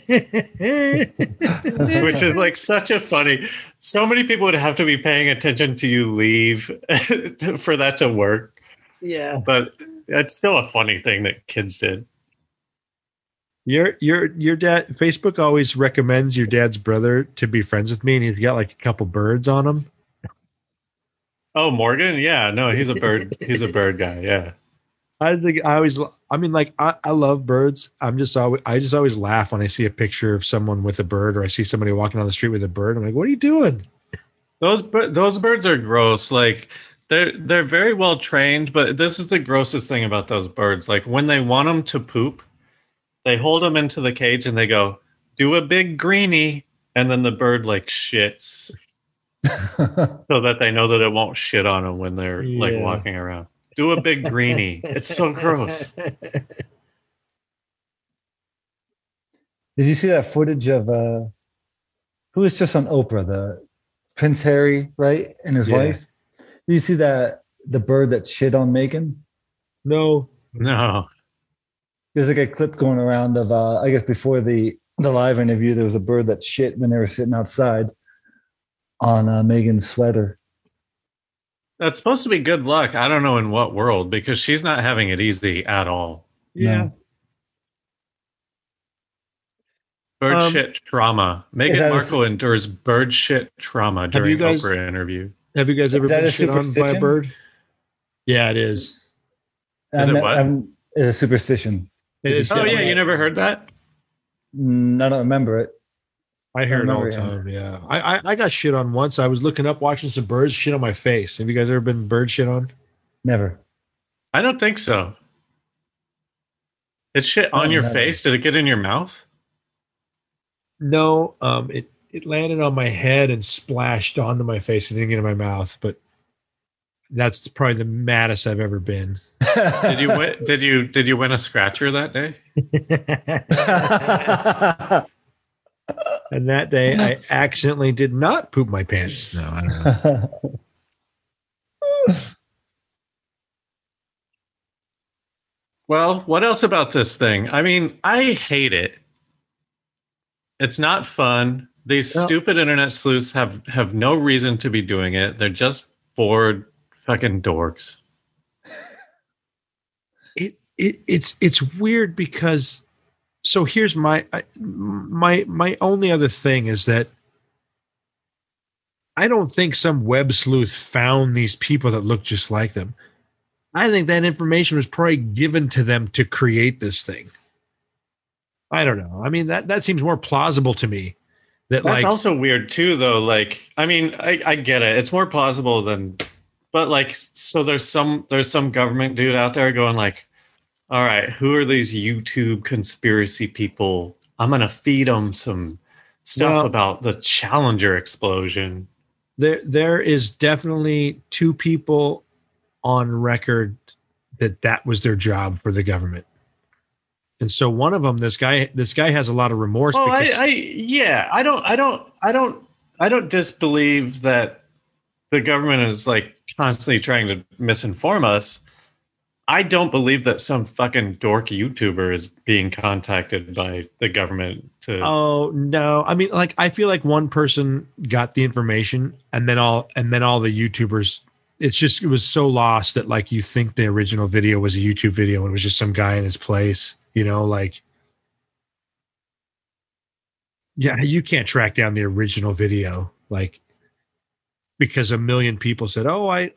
S1: is like such a funny. So many people would have to be paying attention to you leave for that to work.
S2: Yeah,
S1: but it's still a funny thing that kids did.
S2: Your your your dad Facebook always recommends your dad's brother to be friends with me, and he's got like a couple birds on him.
S1: Oh, Morgan? Yeah, no, he's a bird. He's a bird guy. Yeah.
S2: I think I always. I mean, like I, I love birds. I'm just always. I just always laugh when I see a picture of someone with a bird, or I see somebody walking on the street with a bird. I'm like, what are you doing?
S1: Those those birds are gross. Like they're they're very well trained, but this is the grossest thing about those birds. Like when they want them to poop, they hold them into the cage and they go, do a big greenie. And then the bird like shits so that they know that it won't shit on them when they're
S2: Yeah.
S1: like walking around. Do a big greenie. It's so gross.
S3: Did you see that footage of uh, who was just on Oprah, the Prince Harry, right, and his
S2: Yeah.
S3: wife? Did you see that the bird that shit on Meghan?
S2: No.
S1: No.
S3: There's like a clip going around of uh, I guess before the the live interview, there was a bird that shit when they were sitting outside on uh, Meghan's sweater.
S1: That's supposed to be good luck. I don't know in what world, because she's not having it easy at all.
S2: Yeah.
S3: No.
S1: Bird
S2: Um,
S1: shit trauma. Meghan
S3: that a-
S1: Markle endures bird shit trauma during
S2: you guys-
S1: Oprah interview.
S2: Have you guys ever
S3: Is that
S2: been
S3: a
S2: shit on by a
S3: superstition?
S2: bird? Yeah, it is.
S1: Is
S3: I'm
S1: it
S3: not-
S1: what?
S3: I'm- It's a superstition.
S2: It is.
S1: Oh yeah, you never heard that?
S3: Mm, I don't remember it.
S2: I hear it all the
S3: remember,
S2: time. Yeah, I, I I got shit on once. I was looking up watching some birds shit on my face. Have you guys ever been bird shit on?
S3: Never.
S1: I don't think so. It shit on
S3: Oh,
S1: your
S3: no.
S1: face? Did it get in your mouth?
S2: No, um, it it landed on my head and splashed onto my face. It didn't get in my mouth, but that's probably the maddest I've ever been.
S1: Did you win, did you did you win a scratcher that day?
S2: And that day, I accidentally did not poop my pants. No, I don't know.
S1: Well, what else about this thing? I mean, I hate it. It's not fun. These
S2: No.
S1: stupid internet sleuths have have no reason to be doing it. They're just bored fucking dorks.
S2: it, it it's it's weird because so here's my I, my my only other thing is that I don't think some web sleuth found these people that look just like them. I think that information was probably given to them to create this thing. I don't know. I mean, that that seems more plausible to me. That
S1: That's
S2: like
S1: also weird too, though. Like, I mean, I, I get it. It's more plausible than, but like, so there's some there's some government dude out there going like, all right, who are these YouTube conspiracy people? I'm gonna feed them some stuff
S2: Well-
S1: about the Challenger explosion.
S2: there there is definitely two people on record that that was their job for the government. And so one of them, this guy, this guy has a lot of remorse.
S1: Oh, I,
S2: because
S1: I, yeah, I don't, I don't, I don't, I don't disbelieve that the government is like constantly trying to misinform us. I don't believe that some fucking dork YouTuber is being contacted by the government to.
S2: oh no, I mean, like I feel like one person got the information, and then all, and then all the YouTubers. It's just it was so lost that like you think the original video was a YouTube video and it was just some guy in his place. You know, like. Yeah, you can't track down the original video, like, because a million people said, "Oh, I."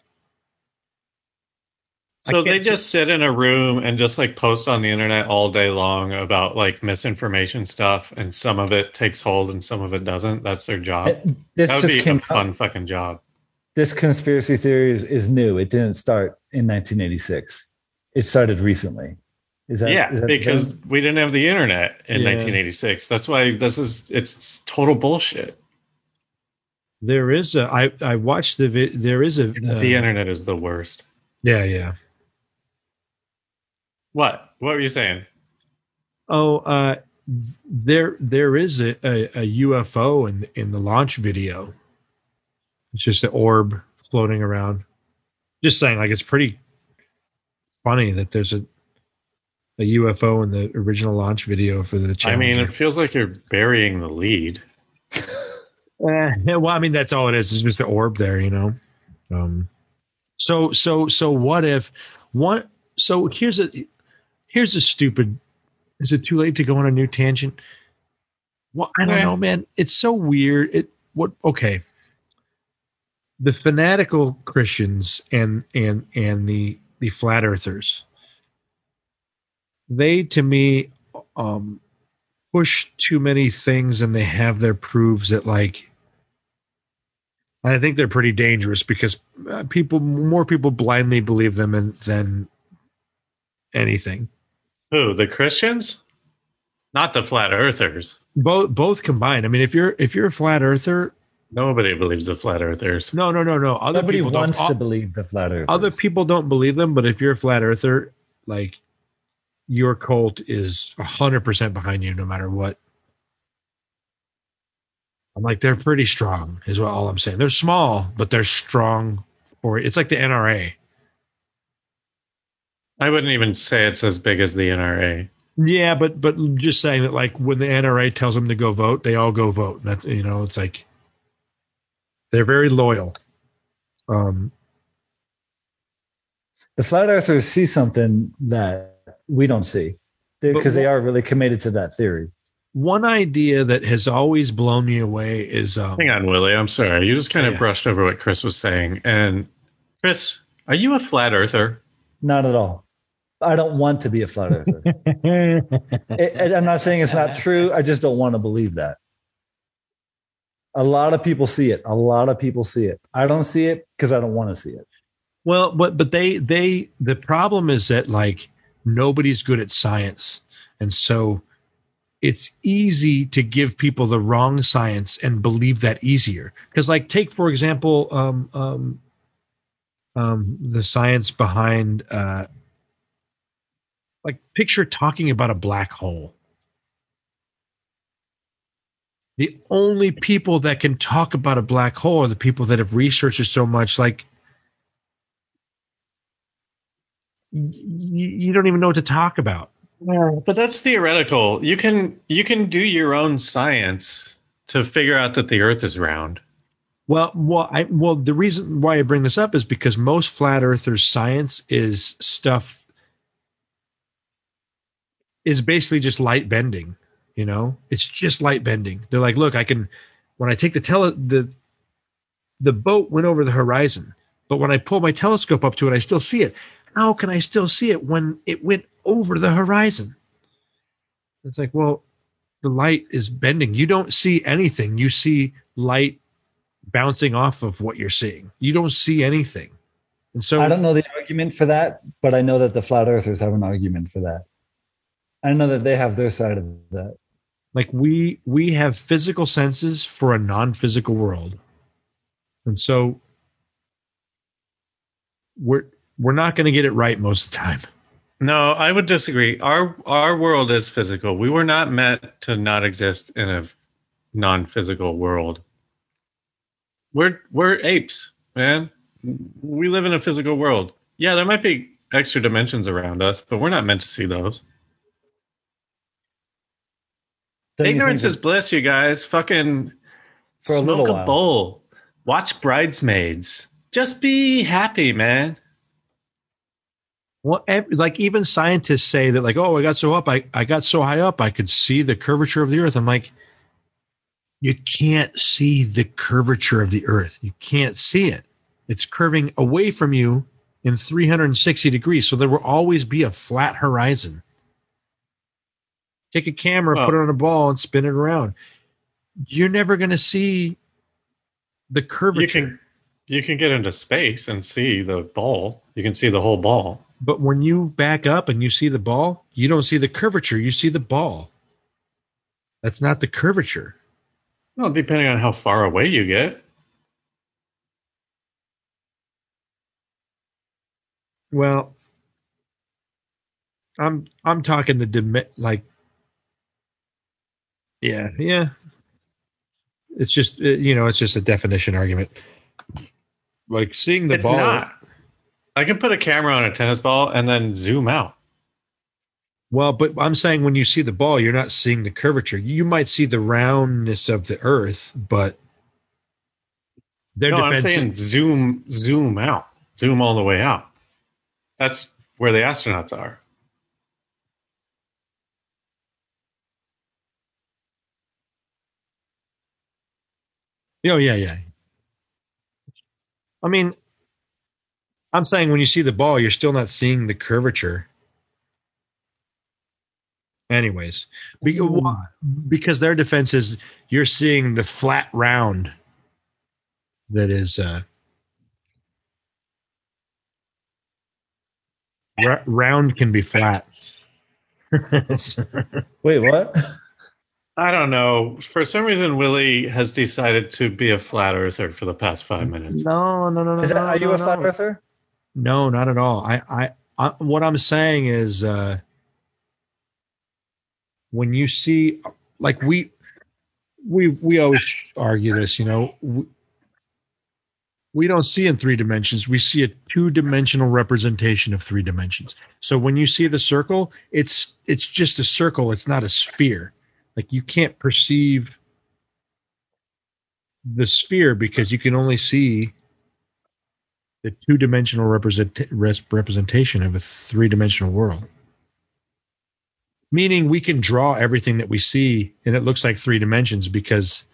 S1: So
S2: I
S1: they
S2: can't-
S1: just sit in a room and just like post on the internet all day long about like misinformation stuff, and some of it takes hold and some of it doesn't. That's their job.
S3: This
S1: That would
S3: just
S1: be
S3: came
S1: a fun fucking job.
S3: This conspiracy theory is, is new. It didn't start in nineteen eighty-six. It started recently. Is that
S1: Yeah,
S3: is that the
S1: because
S3: thing?
S1: we didn't have the internet in
S2: Yeah.
S1: nineteen eighty-six. That's why this is it's total bullshit.
S2: There is a. I I watched the. Vi- there is a. uh,
S1: the internet is the worst.
S2: Yeah, yeah.
S1: What? What were you saying?
S2: Oh, uh, there there is a, a, a U F O in in the launch video. It's just an orb floating around. Just saying, like, it's pretty funny that there's a a U F O in the original launch video for the Challenger.
S1: I mean, it feels like you're burying the lead.
S2: Eh, well, I mean, that's all it is. It's just an orb there, you know. Um, so, so, so, what if one? So here's a here's a stupid. Is it too late to go on a new tangent? Well, I don't
S1: Yeah.
S2: know, man. It's so weird. It what? Okay. The fanatical Christians and and and the the flat earthers, they to me um push too many things, and they have their proofs that, like, I think they're pretty dangerous because uh, people more people blindly believe them in, than anything.
S1: Who? The Christians? Not the flat earthers.
S2: Both both combined. I mean, if you're if you're a flat earther,
S1: Nobody believes the flat earthers.
S2: no, no, no, no. Other
S3: Nobody
S2: people
S3: wants
S2: don't,
S3: to believe the flat earth.
S2: Other people don't believe them, but if you're a flat earther, like, your cult is a hundred percent behind you, no matter what. I'm like, they're pretty strong, is what all I'm saying. They're small, but they're strong. Or it's like the N R A.
S1: I wouldn't even say it's as big as the N R A.
S2: Yeah, but but just saying that, like, when the N R A tells them to go vote, they all go vote. That's, you know, it's like they're very loyal. Um,
S3: The flat earthers see something that we don't see
S2: But
S3: because they
S2: what-
S3: are really committed to that theory.
S2: one idea that has always blown me away is um,
S1: Hang on, Willie. I'm sorry. You just kind of
S2: Yeah.
S1: brushed over what Chris was saying. And Chris, are you a flat earther?
S3: Not at all. I don't want to be a flat earther. It- I'm not saying it's not true. I just don't want to believe that. A lot of people see it. A lot of people see it. I don't see it because I don't want to see it.
S2: Well, but but they they the problem is that, like, nobody's good at science, and so it's easy to give people the wrong science and believe that easier. Because, like, take for example, um, um, um, the science behind, uh, like, picture talking about a black hole. The only people that can talk about a black hole are the people that have researched it so much, like. You, you don't even know what to talk about.
S1: But that's theoretical. You can you can do your own science to figure out that the Earth is round.
S2: Well, well, I, well, the reason why I bring this up is because most flat earthers' science is stuff is basically just light bending. You know, it's just light bending. They're like, look, I can when I take the tele the the boat went over the horizon, but when I pull my telescope up to it, I still see it. How can I still see it when it went over the horizon? It's like, well, the light is bending. You don't see anything. You see light bouncing off of what you're seeing. You don't see anything. And so
S3: I don't know the argument for that, but I know that the flat earthers have an argument for that. I know that they have their side of that.
S2: like we we have physical senses for a non-physical world. And so we're we're not going to get it right most of the time.
S1: No, I would disagree. Our our world is physical. We were not meant to not exist in a non-physical world. We're we're apes, man. We live in a physical world. Yeah, there might be extra dimensions around us, but we're not meant to see those.
S3: Don't you
S1: Ignorance
S3: think
S1: is
S3: that-
S1: bliss, you guys. Fucking
S3: For a
S1: smoke
S3: little
S1: a
S3: while.
S1: bowl. Watch Bridesmaids. Just be happy, man.
S2: Well, ev- like even scientists say that, like, oh, I got so up, I, I got so high up, I could see the curvature of the earth. I'm like, you can't see the curvature of the earth. You can't see it. It's curving away from you in three hundred sixty degrees. So there will always be a flat horizon. Take a camera,
S1: Well-
S2: put it on a ball, and spin it around. You're never going to see the
S1: You
S2: curvature.
S1: can you can get into space and see the ball. You can see the whole ball.
S2: But when you back up and you see the ball, you don't see the curvature. You see the ball. That's not the curvature.
S1: Well, depending on how far away you get.
S2: Well, I'm I'm talking the dim- like Yeah, yeah. It's just uh, you know, it's just a definition argument. Like seeing the
S1: It's
S2: ball.
S1: not. I can put a camera on a tennis ball and then zoom out.
S2: Well, but I'm saying when you see the ball, you're not seeing the curvature. You might see the roundness of the Earth, but their
S1: No, I'm
S2: defense.
S1: saying zoom, zoom out, zoom all the way out. That's where the astronauts are.
S2: Oh yeah, yeah. I mean, I'm saying when you see the ball, you're still not seeing the curvature. Anyways, Be- why? because their defense is you're seeing the flat round that is uh, ra- round can be flat.
S3: Wait, what?
S1: I don't know. For some reason, Willie has decided to be a flat earther for the past five minutes.
S2: No, no, no, no.
S3: Is that,
S2: no,
S3: are you
S2: no,
S3: a flat
S2: no.
S3: earther?
S2: No, not at all. I, I, I what I'm saying is, uh, when you see, like we, we, we always argue this, you know, we, we don't see in three dimensions. We see a two-dimensional representation of three dimensions. So when you see the circle, it's it's just a circle. It's not a sphere. Like you can't perceive the sphere because you can only see the two-dimensional represent, representation of a three-dimensional world. Meaning we can draw everything that we see and it looks like three dimensions because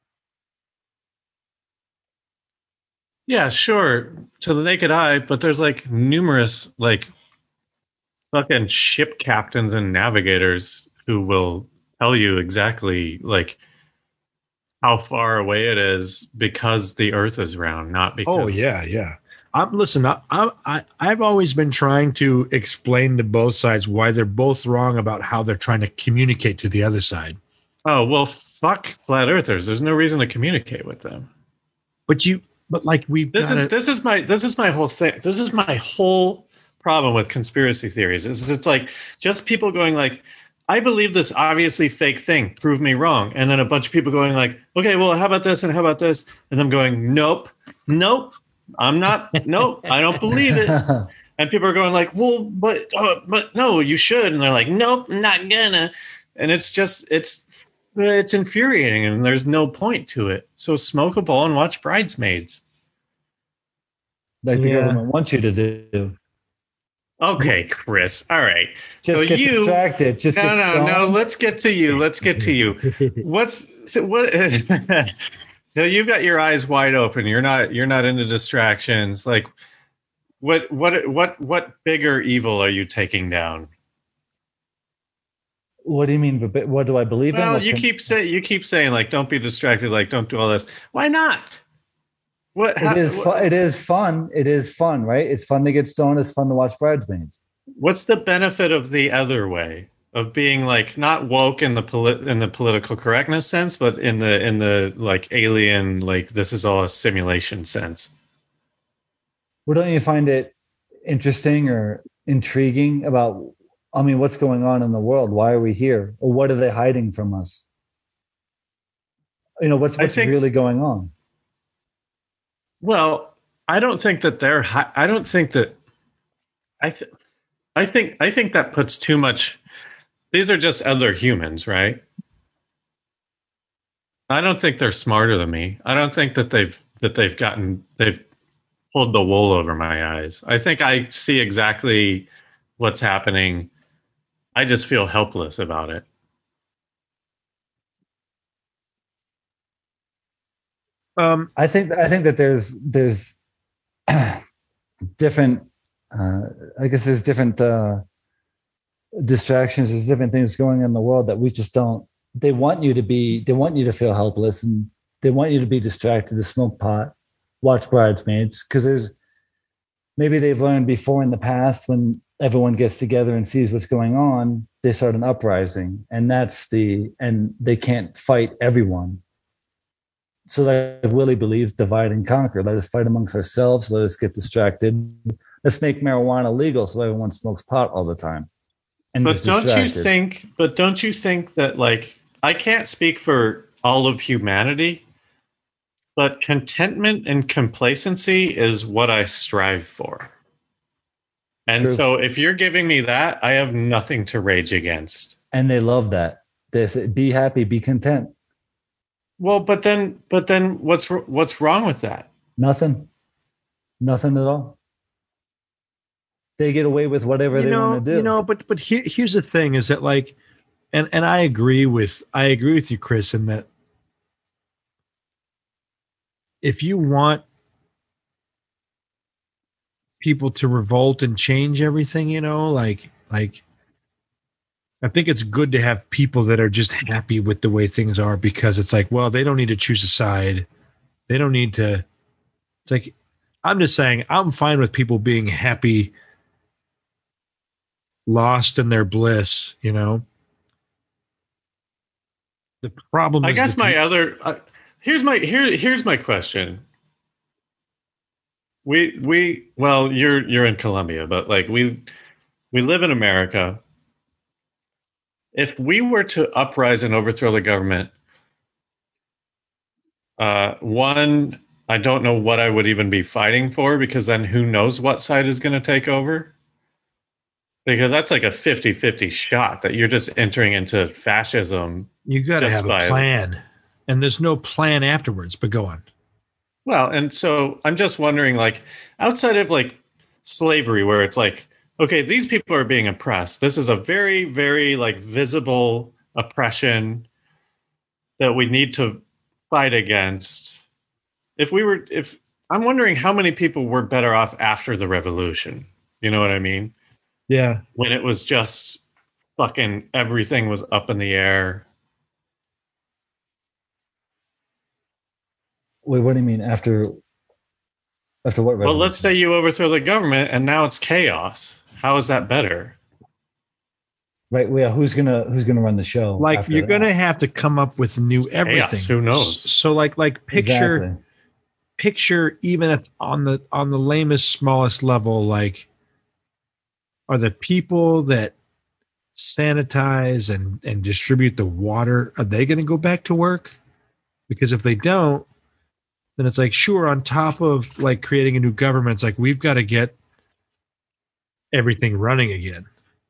S1: Yeah, sure, to the naked eye, but there's like numerous like fucking ship captains and navigators who will tell you exactly like how far away it is because the Earth is round, not because.
S2: Oh yeah, yeah. I'm listen. I, I I've always been trying to explain to both sides why they're both wrong about how they're trying to communicate to the other side.
S1: Oh well, fuck flat earthers. There's no reason to communicate with them.
S2: But you, but like we've
S1: This
S2: gotta,
S1: is this is my this is my whole thing. This is my whole problem with conspiracy theories. Is it's like just people going like, I believe this obviously fake thing. Prove me wrong. And then a bunch of people going like, okay, well, how about this and how about this? And I'm going, nope, nope. I'm not. Nope, I don't believe it. And people are going like, well, but uh, but no, you should. And they're like, nope, not gonna. And it's just it's it's infuriating, and there's no point to it. So smoke a bowl and watch Bridesmaids.
S3: Like the
S2: Yeah.
S3: government wants you to do.
S1: Okay, Chris. All right.
S3: Just
S1: so
S3: get
S1: you
S3: distracted. Just
S1: no
S3: get
S1: no
S3: stoned.
S1: no. Let's get to you. Let's get to you. What's so what? So you've got your eyes wide open. You're not you're not into distractions. Like what what what what bigger evil are you taking down?
S3: What do you mean? But what do I believe in?
S1: Well,
S3: What
S1: you
S3: can-
S1: keep saying you keep saying like don't be distracted. Like don't do all this. Why not? What how,
S3: It is. Fu- it is fun. It is fun, right? It's fun to get stoned. It's fun to watch Bridesmaids.
S1: What's the benefit of the other way of being like not woke in the polit- in the political correctness sense, but in the in the like alien like this is all a simulation sense?
S3: Well, don't you find it interesting or intriguing about? I mean, what's going on in the world? Why are we here? Or what are they hiding from us? You know, what's
S1: I
S3: what's
S1: think-
S3: really going on?
S1: Well, I don't think that they're. Hi- I don't think that. I th- I think. I think that puts too much. These are just other humans, right? I don't think they're smarter than me. I don't think that they've that they've gotten they've pulled the wool over my eyes. I think I see exactly what's happening. I just feel helpless about it.
S2: um,
S3: I think I think that there's there's different. Uh, I guess there's different uh, distractions. There's different things going on in the world that we just don't. They want you to be. They want you to feel helpless, and they want you to be distracted, to smoke pot, watch Bridesmaids, because there's maybe they've learned before in the past when everyone gets together and sees what's going on, they start an uprising, and that's the and they can't fight everyone. So that Willie believes divide and conquer. Let us fight amongst ourselves. Let us get distracted. Let's make marijuana legal so everyone smokes pot all the time. And
S1: But
S3: is
S1: don't you
S3: distracted.
S1: think? But don't you think that like I can't speak for all of humanity, but contentment and complacency is what I strive for. And
S3: True.
S1: so if you're giving me that, I have nothing to rage against.
S3: And they love that. They say, be happy, be content.
S1: Well, but then but then what's what's wrong with that?
S3: Nothing. Nothing at all. They get away with whatever
S2: you
S3: they
S2: know,
S3: want to do.
S2: You know, but but here, here's the thing: is that like, and and I agree with I agree with you, Chris, in that if you want people to revolt and change everything, you know, like like I think it's good to have people that are just happy with the way things are, because it's like, well, they don't need to choose a side. They don't need to. It's like, I'm just saying, I'm fine with people being happy, lost in their bliss, you know. The problem
S1: I
S2: is
S1: guess
S2: the
S1: my
S2: pe-
S1: other uh, here's my here here's my question. We we well, you're you're in Colombia, but like we we live in America. If we were to uprise and overthrow the government, uh, one, I don't know what I would even be fighting for, because then who knows what side is going to take over? Because that's like a fifty-fifty shot that you're just entering into fascism.
S2: you got to
S1: just
S2: have a
S1: by-
S2: plan, and there's no plan afterwards. But go on.
S1: Well, and so I'm just wondering, like, outside of like slavery, where it's like, okay, these people are being oppressed. This is a very, very like visible oppression that we need to fight against. If we were, if I'm wondering how many people were better off after the revolution. You know what I mean?
S2: Yeah.
S1: When it was just fucking everything was up in the air.
S3: Wait, what do you mean after? After what?
S1: Well,
S3: Revolution?
S1: let's say you overthrow the government and now it's chaos. How is that better?
S3: Right. Well, yeah, who's gonna who's gonna run the show?
S2: Like
S3: after
S2: you're
S3: that?
S2: gonna have to come up with new everything.
S1: Chaos, who knows?
S2: So like like picture
S3: Exactly.
S2: picture even if on the on the lamest smallest level, like, are the people that sanitize and and distribute the water, are they going to go back to work? Because if they don't, then it's like, sure, on top of like creating a new government, it's like we've got to get everything running again.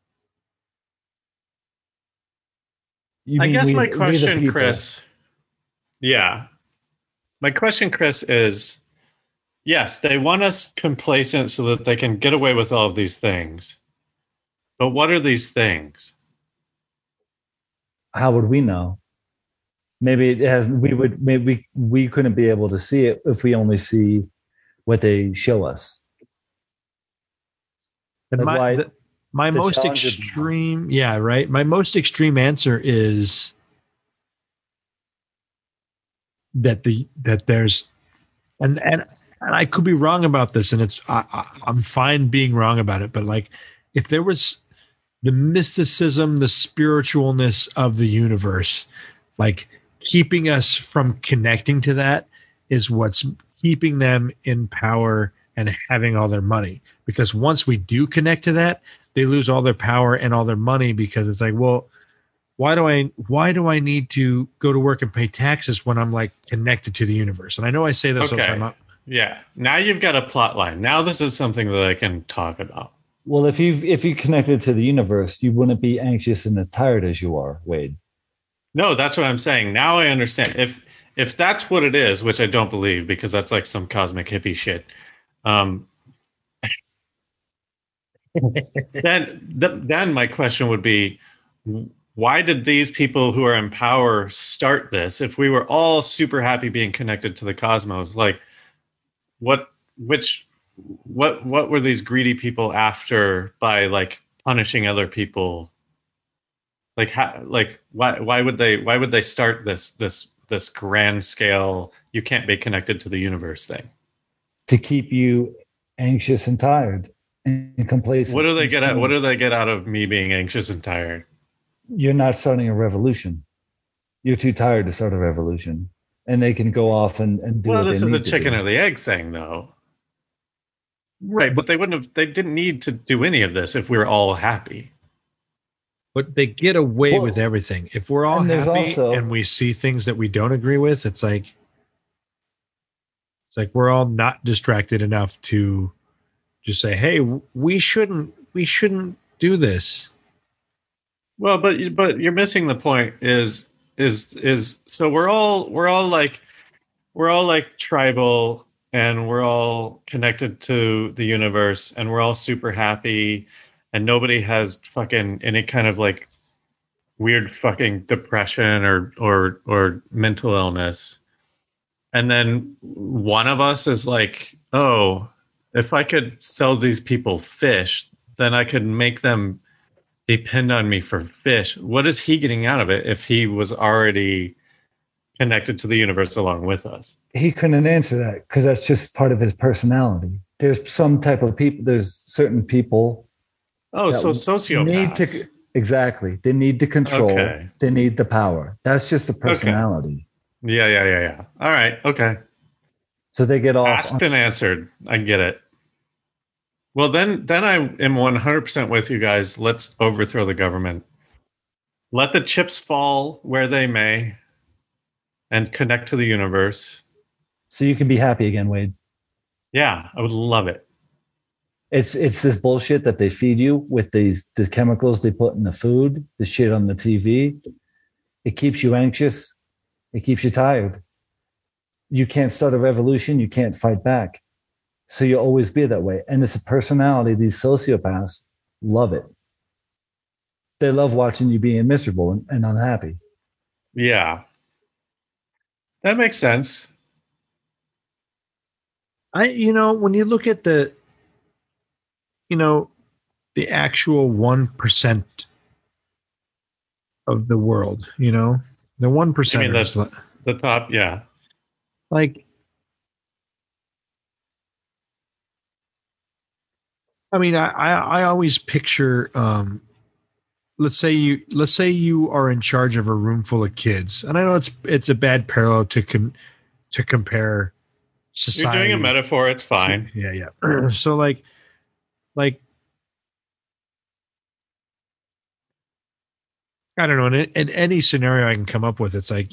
S3: You
S1: I
S3: mean
S1: guess
S3: we-
S1: my
S3: we the
S1: question,
S3: people.
S1: Chris. Yeah. My question, Chris, is yes, they want us complacent so that they can get away with all of these things. But what are these things?
S3: How would we know? Maybe it has. We would. Maybe we, we couldn't be able to see it if we only see what they show us.
S2: And
S3: Like
S2: my
S3: why-
S2: the, my
S3: the
S2: most
S3: challenge is-
S2: extreme, yeah, right. My most extreme answer is that the that there's, and and and I could be wrong about this, and it's I, I, I'm fine being wrong about it. But like, if there was the mysticism, the spiritualness of the universe, like keeping us from connecting to that, is what's keeping them in power and having all their money. Because once we do connect to that, they lose all their power and all their money, because it's like, well, why do I why do I need to go to work and pay taxes when I'm like connected to the universe? And I know I say this all the
S1: Okay.
S2: time.
S1: Yeah. Now you've got a plot line. Now this is something that I can talk about.
S3: Well, if you if you connected to the universe, you wouldn't be anxious and as tired as you are, Wade.
S1: No, that's what I'm saying. Now I understand. If if that's what it is, which I don't believe, because that's like some cosmic hippie shit. Um, then th- then my question would be, why did these people who are in power start this? If we were all super happy being connected to the cosmos, like what which what what were these greedy people after by like punishing other people? Like how, like why why would they why would they start this this this grand scale you can't be connected to the universe thing?
S3: To keep you anxious and tired and complacent.
S1: What do they
S3: and
S1: get out
S3: stoned.
S1: what do they get out of me being anxious and tired?
S3: You're not starting a revolution. You're too tired to start a revolution. And they can go off and, and do
S1: Well,
S3: what
S1: this
S3: they
S1: is
S3: need
S1: the
S3: to
S1: chicken
S3: do.
S1: or the egg thing though. Right, but they wouldn't have they didn't need to do any of this if we were all happy.
S2: but they get away
S3: Well,
S2: with everything. If we're all
S3: and there's
S2: happy
S3: also-
S2: and we see things that we don't agree with, it's like it's like we're all not distracted enough to just say, "Hey, we shouldn't we shouldn't do this."
S1: Well, but but you're missing the point. Is is is so we're all we're all like we're all like tribal, and we're all connected to the universe, and we're all super happy, and nobody has fucking any kind of like weird fucking depression or or or mental illness. And then one of us is like, oh, if I could sell these people fish, then I could make them depend on me for fish. What is he getting out of it if he was already connected to the universe along with us?
S3: He couldn't answer that because that's just part of his personality. There's some type of people, there's certain people.
S1: Oh,
S3: that
S1: so sociopaths.
S3: Need to, exactly. They need the control.
S1: Okay.
S3: They need the power. That's just a personality.
S1: Yeah, yeah, yeah, yeah. All right, okay.
S3: So they get off.
S1: Asked and answered. I get it. Well, then, then I am one hundred percent with you guys. Let's overthrow the government. Let the chips fall where they may, and connect to the universe.
S3: So you can be happy again, Wade.
S1: Yeah, I would love it.
S3: It's it's this bullshit that they feed you with these the chemicals they put in the food, the shit on the T V. It keeps you anxious. It keeps you tired. You can't start a revolution. You can't fight back. So you'll always be that way. And it's a personality. These sociopaths love it. They love watching you being miserable and, and unhappy.
S1: Yeah. That makes sense.
S2: I, you know, when you look at the, you know, the actual one percent of the world, you know, the one percent.
S1: I mean, that's the top. Yeah.
S2: Like, I mean, I, I, I always picture, um, let's say you, let's say you are in charge of a room full of kids, and I know it's, it's a bad parallel to com, to compare society.
S1: You're doing a metaphor. It's fine.
S2: Yeah. Yeah. So like, like, I don't know. In, in any scenario I can come up with, it's like,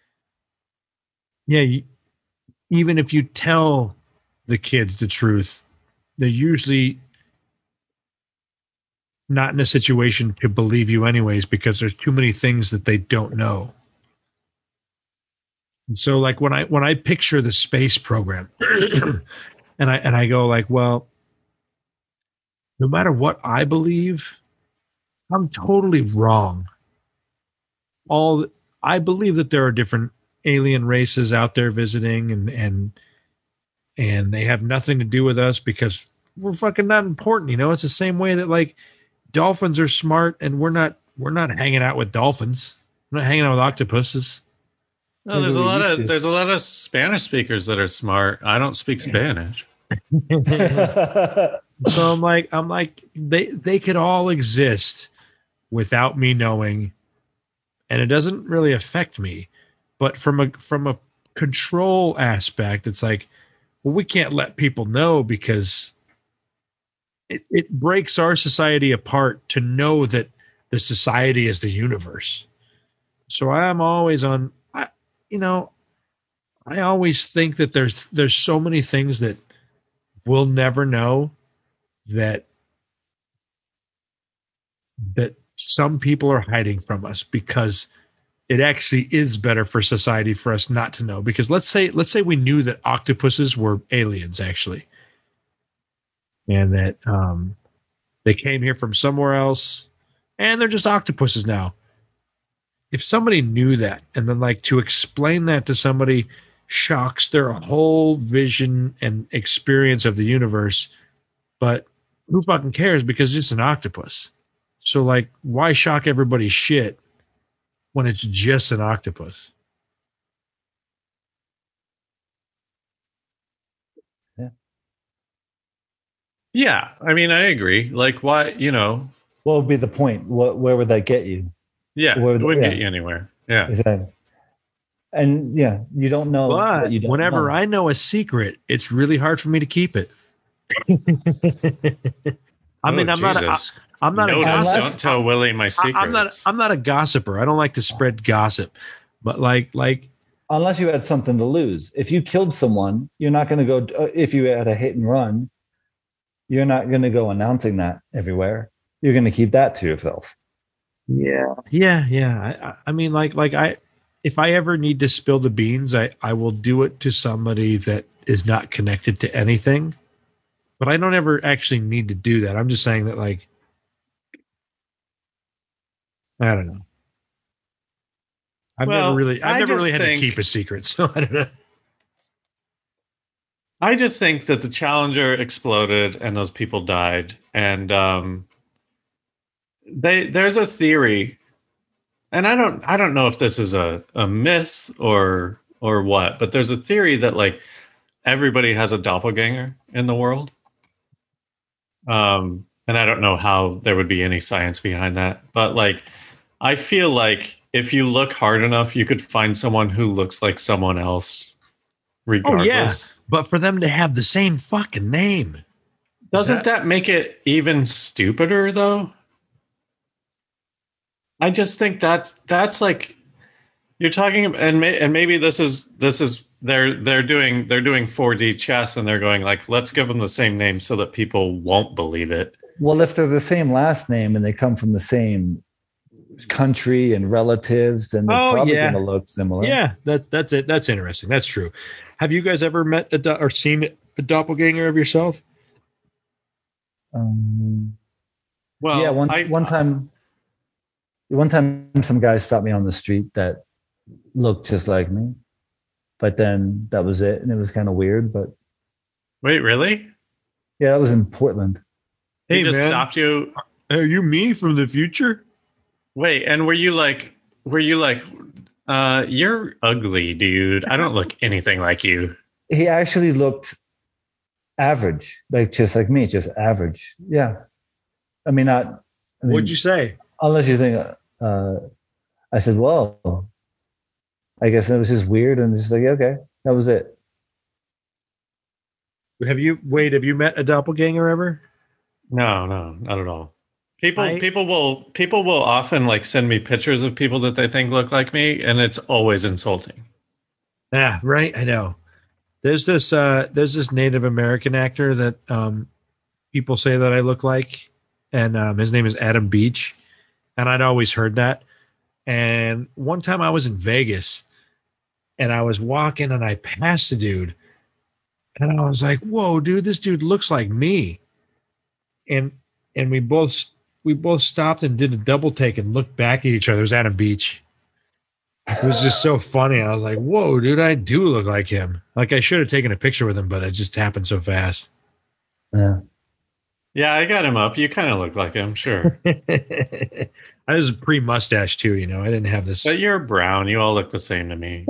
S2: yeah, you, even if you tell the kids the truth, they're usually not in a situation to believe you anyways, because there's too many things that they don't know. And so like when I when I picture the space program and I and I go like, well, no matter what I believe, I'm totally wrong. All I believe that there are different alien races out there visiting, and and and they have nothing to do with us because we're fucking not important. You know, it's the same way that like dolphins are smart, and we're not we're not hanging out with dolphins. We're not hanging out with octopuses.
S1: No, there's a
S3: Maybe we
S1: lot
S3: used
S1: of
S3: to.
S1: there's a lot of Spanish speakers that are smart. I don't speak Spanish.
S2: So I'm like I'm like they they could all exist without me knowing, and it doesn't really affect me. But from a from a control aspect, it's like, well, we can't let people know because it, it breaks our society apart to know that the society is the universe. So I'm always on, I, you know, I always think that there's there's so many things that we'll never know that that some people are hiding from us, because it actually is better for society for us not to know. Because let's say let's say we knew that octopuses were aliens actually, and that um, they came here from somewhere else, and they're just octopuses now. If somebody knew that, and then like to explain that to somebody shocks their whole vision and experience of the universe. But who fucking cares, because it's an octopus. So like, why shock everybody's shit when it's just an octopus?
S1: Yeah, I mean, I agree. Like, why? You know,
S3: What would be the point? What where would that get you?
S1: yeah,
S3: Where
S1: it
S3: the-
S1: wouldn't
S3: yeah.
S1: get you anywhere. Yeah,
S3: Exactly. And yeah, you don't know.
S2: But
S3: what you don't
S2: whenever
S3: know.
S2: I know a secret, it's really hard for me to keep it. I
S1: Oh,
S2: mean, I'm not. I,
S1: Jesus.
S2: I'm not
S1: Notice,
S2: a gossip.
S3: Unless-
S1: don't tell Willie my
S2: I,
S1: secrets.
S2: I'm not. I'm not a gossiper. I don't like to spread gossip. But like, like,
S3: Unless you had something to lose. If you killed someone, you're not going to go. uh, If you had a hit and run, you're not going to go announcing that everywhere. You're going to keep that to yourself.
S2: yeah, yeah, yeah. I, I- I mean, like, like I, if I ever need to spill the beans, I, I will do it to somebody that is not connected to anything. But I don't ever actually need to do that. I'm just saying that, like, I don't know. I've
S1: Well,
S2: never really, I've
S1: I
S2: never
S1: just
S2: really had
S1: think-
S2: to keep a secret, so I don't know.
S1: I just think that the Challenger exploded and those people died, and um, they there's a theory, and I don't I don't know if this is a, a myth or or what, but there's a theory that like everybody has a doppelganger in the world, um, and I don't know how there would be any science behind that, but like I feel like if you look hard enough, you could find someone who looks like someone else, regardless.
S2: Oh, yeah. But for them to have the same fucking name.
S1: Doesn't
S2: that-
S1: that make it even stupider though? I just think that's that's like you're talking about, and may, and maybe this is this is they're they're doing they're doing four D chess and they're going like, let's give them the same name so that people won't believe it.
S3: Well, if they're the same last name and they come from the same country and relatives, then they're
S2: Oh,
S3: probably
S2: yeah.
S3: going to look similar.
S2: Yeah, that that's it. That's interesting. That's true. Have you guys ever met a, do- or seen a doppelganger of yourself?
S3: Um,
S1: Well,
S3: yeah. One
S1: I,
S3: one time, one time, some guy stopped me on the street that looked just like me, but then that was it, and it was kind of weird. But
S1: wait, really?
S3: yeah, that was in Portland.
S1: He
S2: Hey,
S1: just
S2: man.
S1: stopped you.
S2: Are you me from the future?
S1: Wait, and were you like, were you like, uh, you're ugly, dude. I don't look anything like you.
S3: He actually looked average, like just like me, just average. Yeah, I mean, not. I mean,
S2: What'd you say?
S3: unless you think, uh, I said, well, I guess that was just weird, and just like, okay, that was it.
S2: Have you wait? Have you met a doppelganger ever?
S1: No, no, not at all. People
S2: I-
S1: people will people will often like send me pictures of people that they think look like me, and it's always insulting.
S2: Yeah, right. I know. There's this uh there's this Native American actor that um people say that I look like, and um his name is Adam Beach, and I'd always heard that. And one time I was in Vegas and I was walking and I passed a dude and I was like, "Whoa, dude, this dude looks like me." And and we both we both stopped and did a double take and looked back at each other. It was Adam Beach. It was just so funny. I was like, "Whoa, dude, I do look like him." Like I should have taken a picture with him, but it just happened so fast.
S3: Yeah.
S1: Yeah, I got him up. You kind of look like him, sure.
S2: I was pre-mustache too, you know. I didn't have this.
S1: But you're brown. You all look the same to me.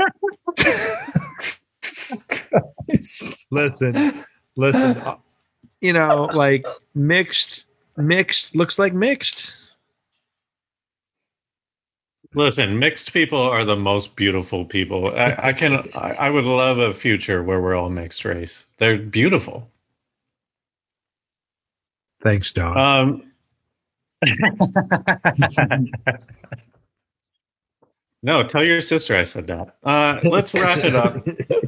S2: Listen, listen. uh, You know, like mixed, mixed looks like mixed.
S1: Listen, mixed people are the most beautiful people. I, I can. I, I would love a future where we're all mixed race. They're beautiful.
S2: Thanks, Don.
S1: Um, no, tell your sister I said that. Uh, let's wrap it up.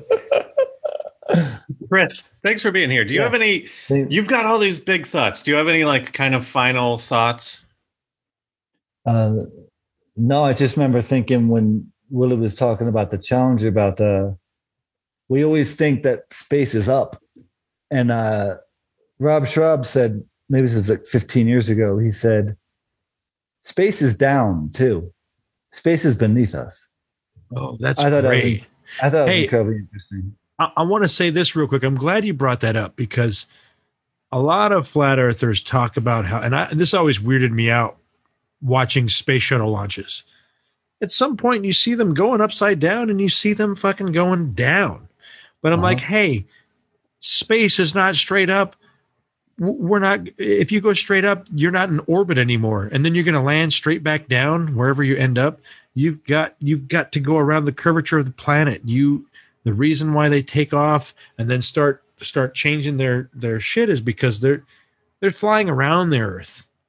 S1: Chris, thanks for being here. Do you
S3: Yeah.
S1: have any? You've got all these big thoughts. Do you have any like kind of final thoughts?
S3: Uh, no, I just remember thinking when Willie was talking about the Challenger, about the, we always think that space is up. And uh, Rob Schraub said, maybe this was like fifteen years ago, he said, space is down too. Space is beneath us.
S2: Oh, that's
S3: I thought that
S2: great.
S3: was- I thought it was
S2: Hey.
S3: incredibly interesting.
S2: I, I want to say this real quick. I'm glad you brought that up because a lot of flat earthers talk about how, and, I, and this always weirded me out watching space shuttle launches. At some point, you see them going upside down and you see them fucking going down. But I'm
S3: Uh-huh.
S2: like, hey, space is not straight up. W- We're not, if you go straight up, you're not in orbit anymore. And then you're going to land straight back down wherever you end up. You've got, you've got to go around the curvature of the planet. You, the reason why they take off and then start, start changing their, their shit is because they're, they're flying around the Earth.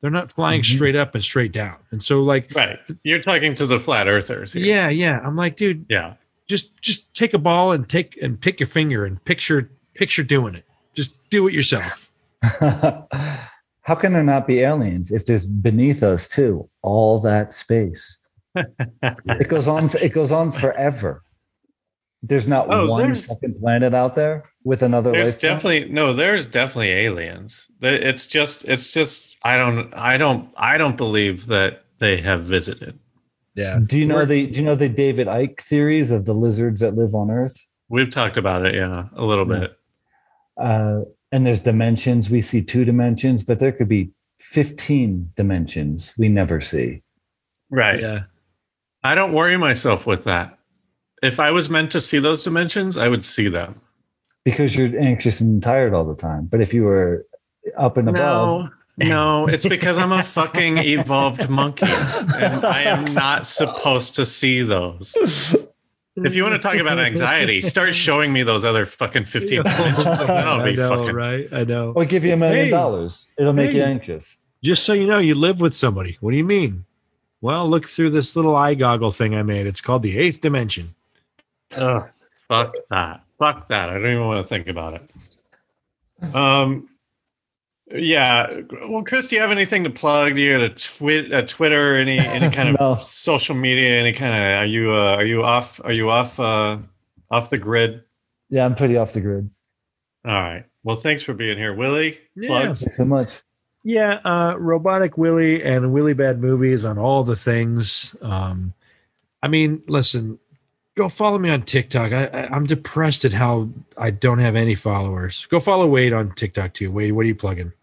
S2: They're not flying
S3: Mhm.
S2: straight up and straight down. And so, like,
S1: Right. You're talking to the flat earthers here.
S2: yeah, yeah. I'm like, dude,
S1: Yeah.
S2: just just take a ball and take and pick your finger and picture picture doing it. Just do it yourself.
S3: How can there not be aliens if there's beneath us too all that space? It goes on. It goes on forever. There's not
S1: Oh,
S3: one
S1: there's-
S3: second planet out there with another.
S1: There's
S3: life form?
S1: definitely no. There's definitely aliens. There- It's just. It's just. I don't. I don't. I don't believe that they have visited.
S2: Yeah.
S3: Do you know the Do you know the David Icke theories of the lizards that live on Earth?
S1: We've talked about it. Yeah, a little
S3: Yeah.
S1: bit.
S3: Uh, and there's dimensions. We see two dimensions, but there could be fifteen dimensions we never see.
S1: Right.
S2: Yeah.
S1: I don't worry myself with that. If I was meant to see those dimensions, I would see them.
S3: Because you're anxious and tired all the time. But if you were up and above,
S1: No, no, it's because I'm a fucking evolved monkey, and I am not supposed to see those. If you want to talk about anxiety, start showing me those other fucking fifteen dimensions. Then I'll
S2: I
S1: be
S2: know,
S1: fucking.
S2: right? I know.
S3: I'll give you a million
S2: Hey.
S3: dollars. It'll make you
S2: Hey.
S3: anxious.
S2: Just so you know, you live with somebody. What do you mean? Well, look through this little eye goggle thing I made. It's called the eighth dimension.
S1: Ugh, fuck that. Fuck that. I don't even want to think about it. Um, yeah. Well, Chris, do you have anything to plug? Do you have a, twi- a Twitter, any any kind of
S3: No.
S1: social media, any kind of? Are you uh, are you off? Are you off uh, off the grid?
S3: Yeah, I'm pretty off the grid.
S1: All right. Well, thanks for being here, Willie.
S2: Yeah.
S1: Plugs.
S3: Thanks so much.
S2: Yeah, uh, Robotic Willie and Willie Bad Movies on all the things. Um, I mean, listen, go follow me on TikTok. I, I, I'm depressed at how I don't have any followers. Go follow Wade on TikTok too. Wade, what are you plugging?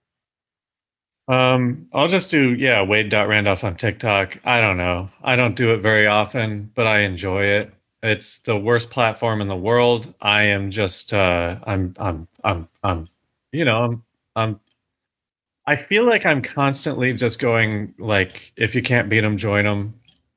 S1: Um, I'll just do yeah, Wade.Randolph on TikTok. I don't know. I don't do it very often, but I enjoy it. It's the worst platform in the world. I am just uh I'm I'm I'm I'm you know, I'm I'm I feel like I'm constantly just going like if you can't beat them, join them.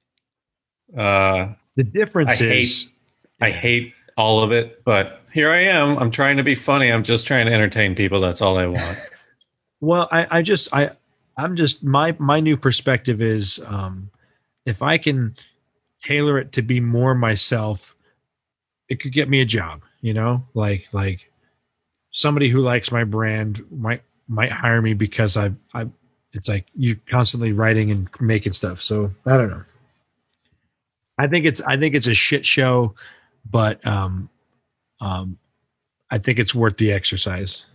S1: Uh
S2: The difference
S1: I
S2: is
S1: I hate all of it, but here I am. I'm trying to be funny. I'm just trying to entertain people. That's all I want.
S2: well, I, I just I I'm just my my new perspective is um if I can tailor it to be more myself, it could get me a job, you know, like like somebody who likes my brand might might hire me because I I it's like you constantly writing and making stuff. So I don't know. I think it's I think it's a shit show, but um um I think it's worth the exercise.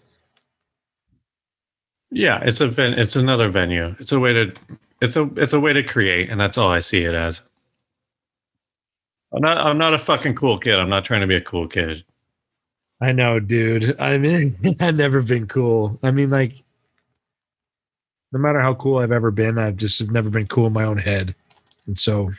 S1: Yeah, it's a ven- it's another venue. It's a way to it's a it's a way to create, and that's all I see it as. I'm not I'm not a fucking cool kid. I'm not trying to be a cool kid.
S2: I know, dude. I mean, I've never been cool. I mean, like, no matter how cool I've ever been, I've just have never been cool in my own head, and so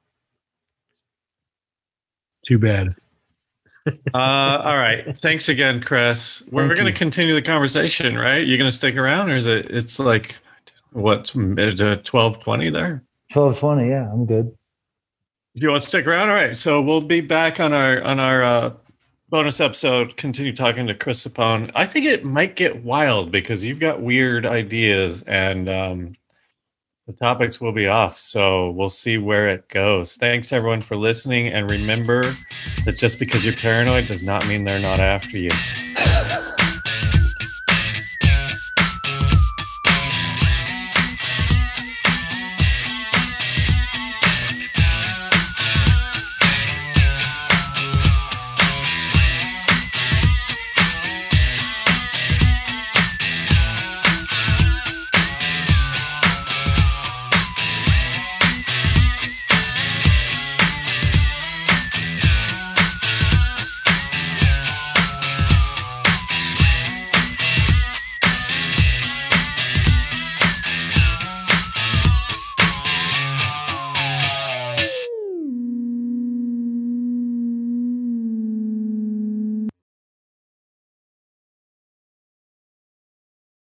S2: too bad.
S1: Uh, all right. Thanks again, Chris. We're,
S3: Thank
S1: we're going
S3: you.
S1: to continue the conversation, right? You're going to stick around, or is it? It's like what twelve twenty there?
S3: twelve twenty. Yeah, I'm good.
S1: You want to stick around? All right. So we'll be back on our on our uh, bonus episode. Continue talking to Chris Sapone. I think it might get wild because you've got weird ideas, and um, the topics will be off. So we'll see where it goes. Thanks everyone for listening, and remember that just because you're paranoid does not mean they're not after you.